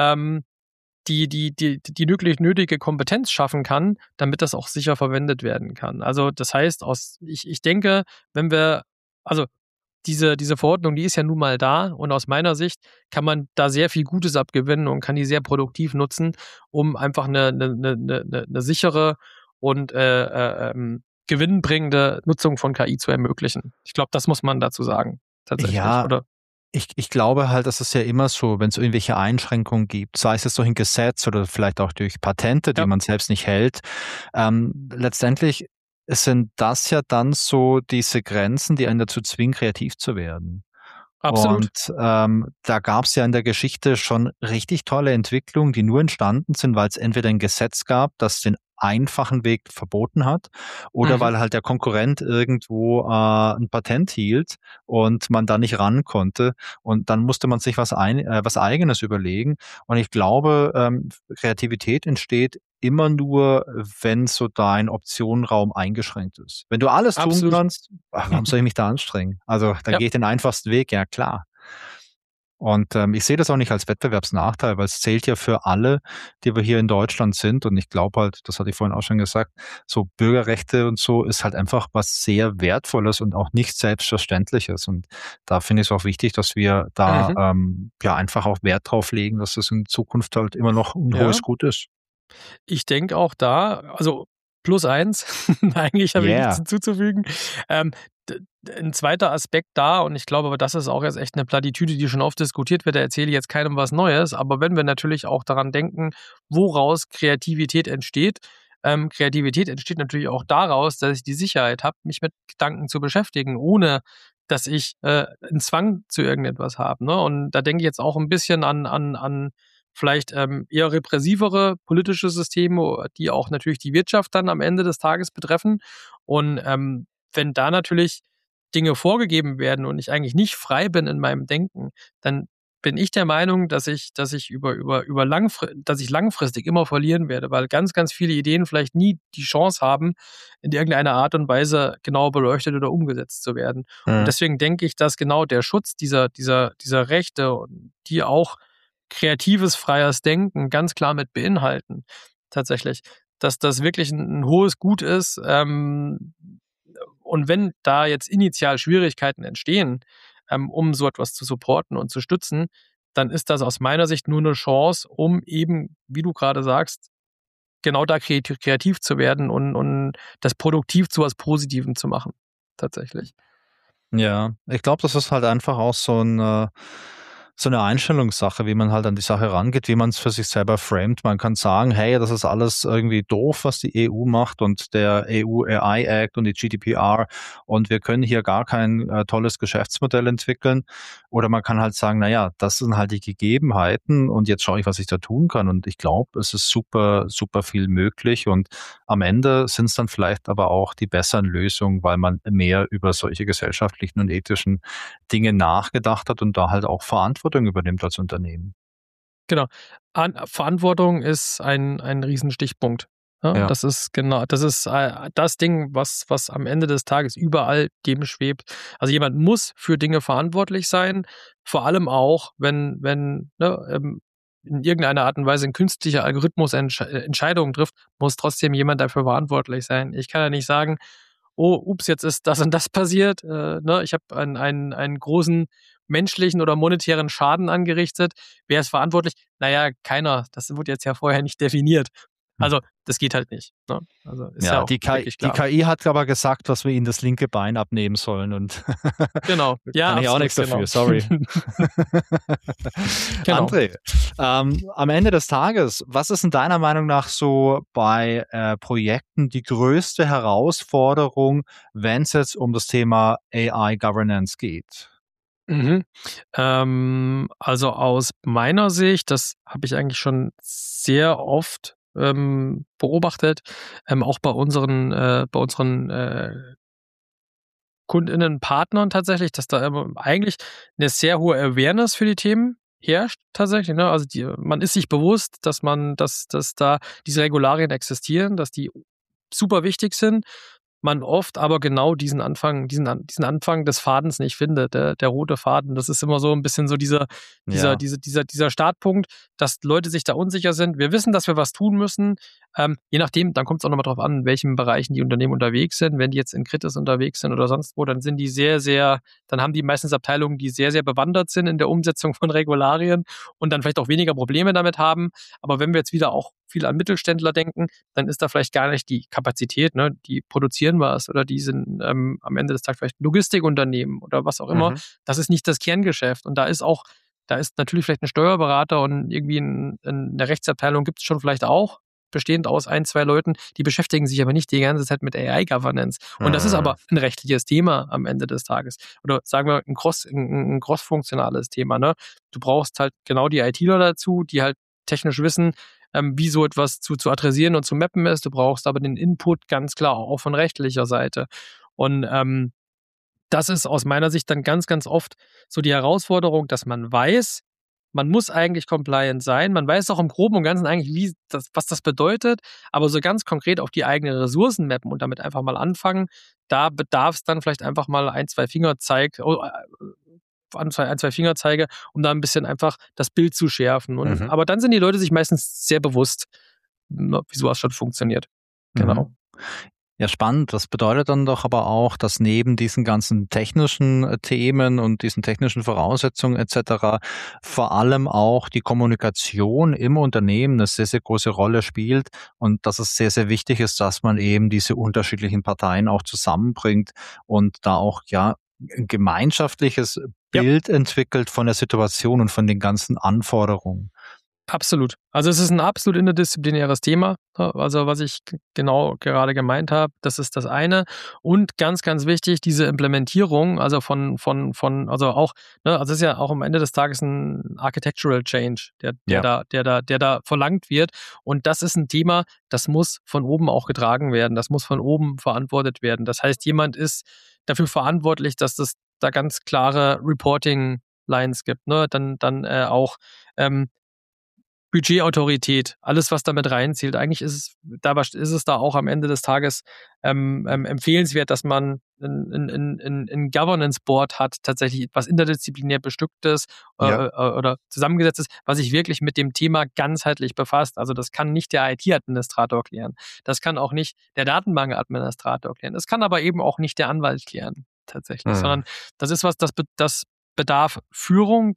die wirklich nötige Kompetenz schaffen kann, damit das auch sicher verwendet werden kann. Also das heißt, ich denke, wenn wir, also diese Verordnung, die ist ja nun mal da und aus meiner Sicht kann man da sehr viel Gutes abgewinnen und kann die sehr produktiv nutzen, um einfach eine sichere und gewinnbringende Nutzung von KI zu ermöglichen. Ich glaube, das muss man dazu sagen, tatsächlich, Ja, oder? ich glaube halt, das ist ja immer so, wenn es irgendwelche Einschränkungen gibt, sei es jetzt durch ein Gesetz oder vielleicht auch durch Patente, die Ja, man selbst nicht hält. Letztendlich sind das ja dann so diese Grenzen, die einen dazu zwingen, kreativ zu werden. absolut. Und da gab es ja in der Geschichte schon richtig tolle Entwicklungen, die nur entstanden sind, weil es entweder ein Gesetz gab, das den einfachen Weg verboten hat, oder Mhm. weil halt der Konkurrent irgendwo ein Patent hielt und man da nicht ran konnte. Und dann musste man sich was Eigenes überlegen. Und ich glaube, Kreativität entsteht immer nur, wenn so dein Optionenraum eingeschränkt ist. Wenn du alles tun Absolut. kannst, warum soll ich mich da anstrengen? Also dann Ja. gehe ich den einfachsten Weg, ja klar. Und ich sehe das auch nicht als Wettbewerbsnachteil, weil es zählt ja für alle, die wir hier in Deutschland sind. Und ich glaube halt, das hatte ich vorhin auch schon gesagt, so Bürgerrechte und so ist halt einfach was sehr Wertvolles und auch nicht Selbstverständliches. Und da finde ich es auch wichtig, dass wir da Mhm. ja einfach auch Wert drauf legen, dass es in Zukunft halt immer noch ein Ja. hohes Gut ist. Ich denke auch da, also +1, eigentlich habe ich nichts Yeah. hinzuzufügen. Ähm, 'n zweiter Aspekt da, und ich glaube aber, das ist auch jetzt echt eine Plattitüde, die schon oft diskutiert wird, da erzähle ich jetzt keinem was Neues, aber wenn wir natürlich auch daran denken, woraus Kreativität entsteht natürlich auch daraus, dass ich die Sicherheit habe, mich mit Gedanken zu beschäftigen, ohne dass ich 'n Zwang zu irgendetwas habe, ne? Und da denke ich jetzt auch ein bisschen an vielleicht eher repressivere politische Systeme, die auch natürlich die Wirtschaft dann am Ende des Tages betreffen. Und wenn da natürlich Dinge vorgegeben werden und ich eigentlich nicht frei bin in meinem Denken, dann bin ich der Meinung, dass ich langfristig immer verlieren werde, weil ganz, ganz viele Ideen vielleicht nie die Chance haben, in irgendeiner Art und Weise genau beleuchtet oder umgesetzt zu werden. Und Mhm. deswegen denke ich, dass genau der Schutz dieser Rechte, die auch kreatives, freies Denken ganz klar mit beinhalten, tatsächlich, dass das wirklich ein hohes Gut ist. Und wenn da jetzt initial Schwierigkeiten entstehen, um so etwas zu supporten und zu stützen, dann ist das aus meiner Sicht nur eine Chance, um eben, wie du gerade sagst, genau da kreativ zu werden und das produktiv zu was Positivem zu machen, tatsächlich. Ja, ich glaube, das ist halt einfach auch so eine Einstellungssache, wie man halt an die Sache rangeht, wie man es für sich selber framet. Man kann sagen: „Hey, das ist alles irgendwie doof, was die EU macht und der EU AI Act und die GDPR und wir können hier gar kein, tolles Geschäftsmodell entwickeln.“ Oder man kann halt sagen: „Na ja, das sind halt die Gegebenheiten und jetzt schaue ich, was ich da tun kann.“ Und ich glaube, es ist super, super viel möglich und am Ende sind es dann vielleicht aber auch die besseren Lösungen, weil man mehr über solche gesellschaftlichen und ethischen Dinge nachgedacht hat und da halt auch Verantwortung übernimmt als Unternehmen. Genau. Verantwortung ist ein Riesenstichpunkt. Ja, Ja. das ist das Ding, was am Ende des Tages überall dem schwebt. Also, jemand muss für Dinge verantwortlich sein, vor allem auch, wenn, ne, in irgendeiner Art und Weise ein künstlicher Algorithmus Entscheidungen trifft, muss trotzdem jemand dafür verantwortlich sein. Ich kann ja nicht sagen: „Oh, ups, jetzt ist das und das passiert, ne? Ich habe einen großen menschlichen oder monetären Schaden angerichtet. Wer ist verantwortlich?“ Na ja, keiner. Das wurde jetzt ja vorher nicht definiert. Hm. Also, das geht halt nicht, ne? Also, ist ja Ja, auch wirklich die klar. KI hat aber gesagt, dass wir ihnen das linke Bein abnehmen sollen und Genau. Ja, kann ich auch absolut, nichts dafür, genau. sorry. Genau. André, am Ende des Tages, was ist in deiner Meinung nach so bei, Projekten die größte Herausforderung, wenn es jetzt um das Thema AI Governance geht? Mhm. Also, aus meiner Sicht, das habe ich eigentlich schon sehr oft beobachtet, auch bei unseren KundInnen, Partnern tatsächlich, dass da eigentlich eine sehr hohe Awareness für die Themen herrscht tatsächlich, ne? Also man ist sich bewusst, dass da diese Regularien existieren, dass die super wichtig sind. Man oft aber genau diesen Anfang des Fadens nicht findet, der rote Faden. Das ist immer so ein bisschen so Ja. dieser Startpunkt, dass Leute sich da unsicher sind. Wir wissen, dass wir was tun müssen. Je nachdem, dann kommt es auch nochmal drauf an, in welchen Bereichen die Unternehmen unterwegs sind. Wenn die jetzt in Kritis unterwegs sind oder sonst wo, dann sind die dann haben die meistens Abteilungen, die sehr, sehr bewandert sind in der Umsetzung von Regularien und dann vielleicht auch weniger Probleme damit haben. Aber wenn wir jetzt wieder auch viel an Mittelständler denken, dann ist da vielleicht gar nicht die Kapazität, ne? Die produzieren was oder die sind am Ende des Tages vielleicht ein Logistikunternehmen oder was auch immer. Mhm. Das ist nicht das Kerngeschäft. Und da ist natürlich vielleicht ein Steuerberater und irgendwie eine Rechtsabteilung gibt es schon vielleicht auch, bestehend aus 1, 2 Leuten, die beschäftigen sich aber nicht die ganze Zeit mit AI-Governance. Und das ist Mhm. aber ein rechtliches Thema am Ende des Tages. Oder sagen wir ein cross-funktionales Thema. Ne? Du brauchst halt genau die ITler dazu, die halt technisch wissen, wie so etwas zu adressieren und zu mappen ist. Du brauchst aber den Input ganz klar auch von rechtlicher Seite. Und das ist aus meiner Sicht dann ganz, ganz oft so die Herausforderung, dass man weiß, man muss eigentlich compliant sein. Man weiß auch im Groben und Ganzen eigentlich, was das bedeutet, aber so ganz konkret auf die eigenen Ressourcen mappen und damit einfach mal anfangen, da bedarf es dann vielleicht einfach mal ein, zwei Fingerzeige, um da ein bisschen einfach das Bild zu schärfen. Mhm. Aber dann sind die Leute sich meistens sehr bewusst, wie sowas schon funktioniert. Genau. Mhm. Ja, spannend. Das bedeutet dann doch aber auch, dass neben diesen ganzen technischen Themen und diesen technischen Voraussetzungen et cetera vor allem auch die Kommunikation im Unternehmen eine sehr, sehr große Rolle spielt und dass es sehr, sehr wichtig ist, dass man eben diese unterschiedlichen Parteien auch zusammenbringt und da auch, ja, ein gemeinschaftliches Ja. Bild entwickelt von der Situation und von den ganzen Anforderungen. Absolut. Also es ist ein absolut interdisziplinäres Thema. Also was ich genau gerade gemeint habe, das ist das eine. Und ganz, ganz wichtig, diese Implementierung, also also auch, ne, also es ist ja auch am Ende des Tages ein Architectural Change, Ja. der da verlangt wird. Und das ist ein Thema, das muss von oben auch getragen werden. Das muss von oben verantwortet werden. Das heißt, jemand ist dafür verantwortlich, dass es da ganz klare Reporting Lines gibt, ne? Dann auch Budgetautorität, alles, was damit reinzählt. Eigentlich ist es da auch am Ende des Tages empfehlenswert, dass man ein Governance Board hat, tatsächlich was interdisziplinär bestückt ist Ja. oder zusammengesetzt ist, was sich wirklich mit dem Thema ganzheitlich befasst. Also das kann nicht der IT-Administrator klären. Das kann auch nicht der Datenbank-Administrator klären. Das kann aber eben auch nicht der Anwalt klären, tatsächlich, Mhm. sondern das ist was, das bedarf Führung,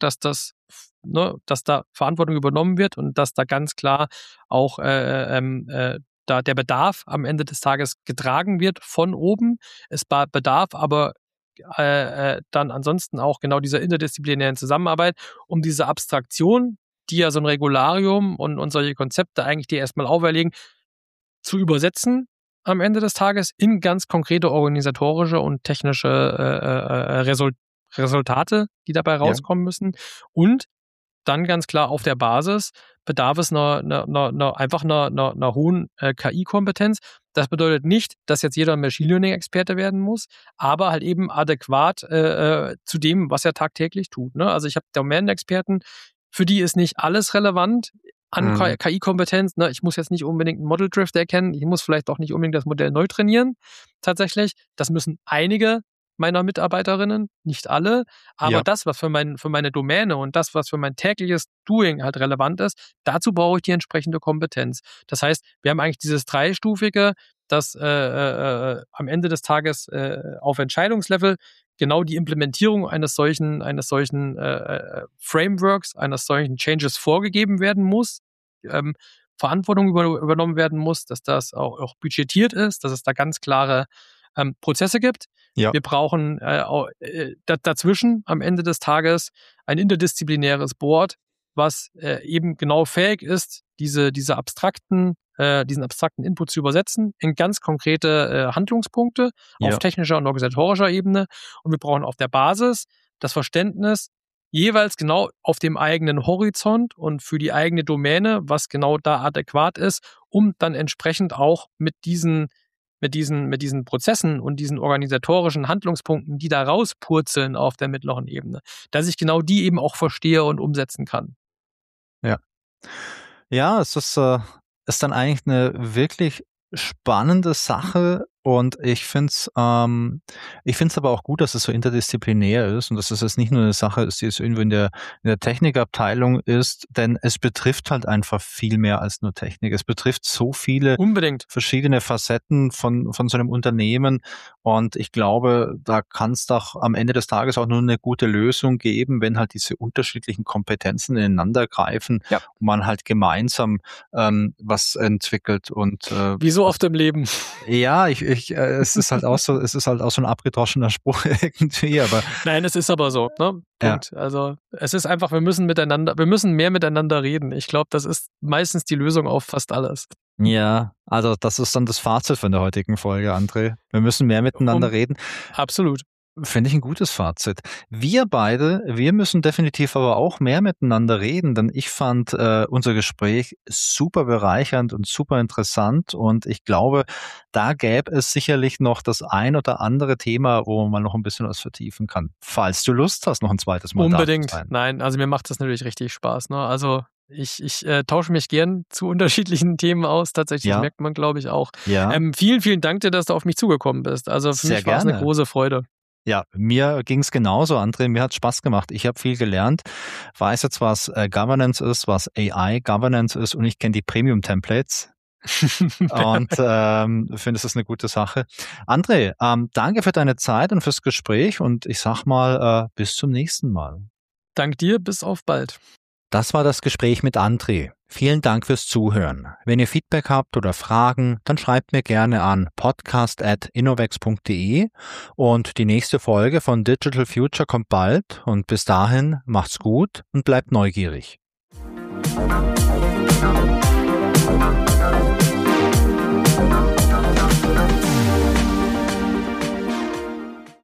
dass da Verantwortung übernommen wird und dass da ganz klar auch da der Bedarf am Ende des Tages getragen wird von oben. Es bedarf aber dann ansonsten auch genau dieser interdisziplinären Zusammenarbeit, um diese Abstraktion, die ja so ein Regularium und solche Konzepte eigentlich dir erstmal auferlegen, zu übersetzen am Ende des Tages in ganz konkrete organisatorische und technische Resultate, die dabei Ja. rauskommen müssen. Und dann ganz klar auf der Basis bedarf es einer hohen KI-Kompetenz. Das bedeutet nicht, dass jetzt jeder Machine Learning-Experte werden muss, aber halt eben adäquat zu dem, was er tagtäglich tut. Ne? Also ich habe Domänenexperten, für die ist nicht alles relevant an Mhm. KI-Kompetenz. Ne? Ich muss jetzt nicht unbedingt einen Model Drift erkennen, ich muss vielleicht auch nicht unbedingt das Modell neu trainieren. Tatsächlich, das müssen einige meiner Mitarbeiterinnen, nicht alle, aber Ja. das, was für meine Domäne und das, was für mein tägliches Doing halt relevant ist, dazu brauche ich die entsprechende Kompetenz. Das heißt, wir haben eigentlich dieses dreistufige, das am Ende des Tages auf Entscheidungslevel genau die Implementierung eines solchen Frameworks, eines solchen Changes vorgegeben werden muss, Verantwortung übernommen werden muss, dass das auch budgetiert ist, dass es da ganz klare Prozesse gibt. Ja. Wir brauchen dazwischen am Ende des Tages ein interdisziplinäres Board, was eben genau fähig ist, diesen abstrakten Input zu übersetzen in ganz konkrete Handlungspunkte auf Ja. technischer und organisatorischer Ebene. Und wir brauchen auf der Basis das Verständnis, jeweils genau auf dem eigenen Horizont und für die eigene Domäne, was genau da adäquat ist, um dann entsprechend auch mit diesen Prozessen und diesen organisatorischen Handlungspunkten, die da rauspurzeln auf der mittleren Ebene, dass ich genau die eben auch verstehe und umsetzen kann. Ja. Ja, es ist dann eigentlich eine wirklich spannende Sache und ich finde es aber auch gut, dass es so interdisziplinär ist und dass es jetzt nicht nur eine Sache ist, die jetzt irgendwo in der Technikabteilung ist, denn es betrifft halt einfach viel mehr als nur Technik. Es betrifft so viele Unbedingt. verschiedene Facetten von so einem Unternehmen und ich glaube, da kann es doch am Ende des Tages auch nur eine gute Lösung geben, wenn halt diese unterschiedlichen Kompetenzen ineinander greifen Ja. und man halt gemeinsam was entwickelt und Wie so oft im Leben. ja, es ist halt auch so ein abgedroschener Spruch irgendwie, aber Nein, es ist aber so, ne? Punkt. Ja. Also es ist einfach, wir müssen mehr miteinander reden. Ich glaube, das ist meistens die Lösung auf fast alles. ja, also das ist dann das Fazit von der heutigen Folge, André. Wir müssen mehr miteinander reden. Absolut. Finde ich ein gutes Fazit. Wir müssen definitiv aber auch mehr miteinander reden, denn ich fand unser Gespräch super bereichernd und super interessant und ich glaube, da gäbe es sicherlich noch das ein oder andere Thema, wo man noch ein bisschen was vertiefen kann. Falls du Lust hast, noch ein zweites Mal Unbedingt. Da zu sein. Nein, also mir macht das natürlich richtig Spaß. Ne? Also ich tausche mich gern zu unterschiedlichen Themen aus. Tatsächlich merkt man, glaube ich, auch. Ja. Vielen, vielen Dank dir, dass du auf mich zugekommen bist. Also für mich war es eine große Freude. Ja, mir ging's genauso, André. Mir hat's Spaß gemacht. Ich habe viel gelernt, weiß jetzt, was Governance ist, was AI-Governance ist und ich kenne die Premium-Templates. Und finde, es ist eine gute Sache. André, danke für deine Zeit und fürs Gespräch und ich sag mal, bis zum nächsten Mal. Dank dir, bis auf bald. Das war das Gespräch mit André. Vielen Dank fürs Zuhören. Wenn ihr Feedback habt oder Fragen, dann schreibt mir gerne an podcast@innovex.de und die nächste Folge von Digital Future kommt bald und bis dahin macht's gut und bleibt neugierig.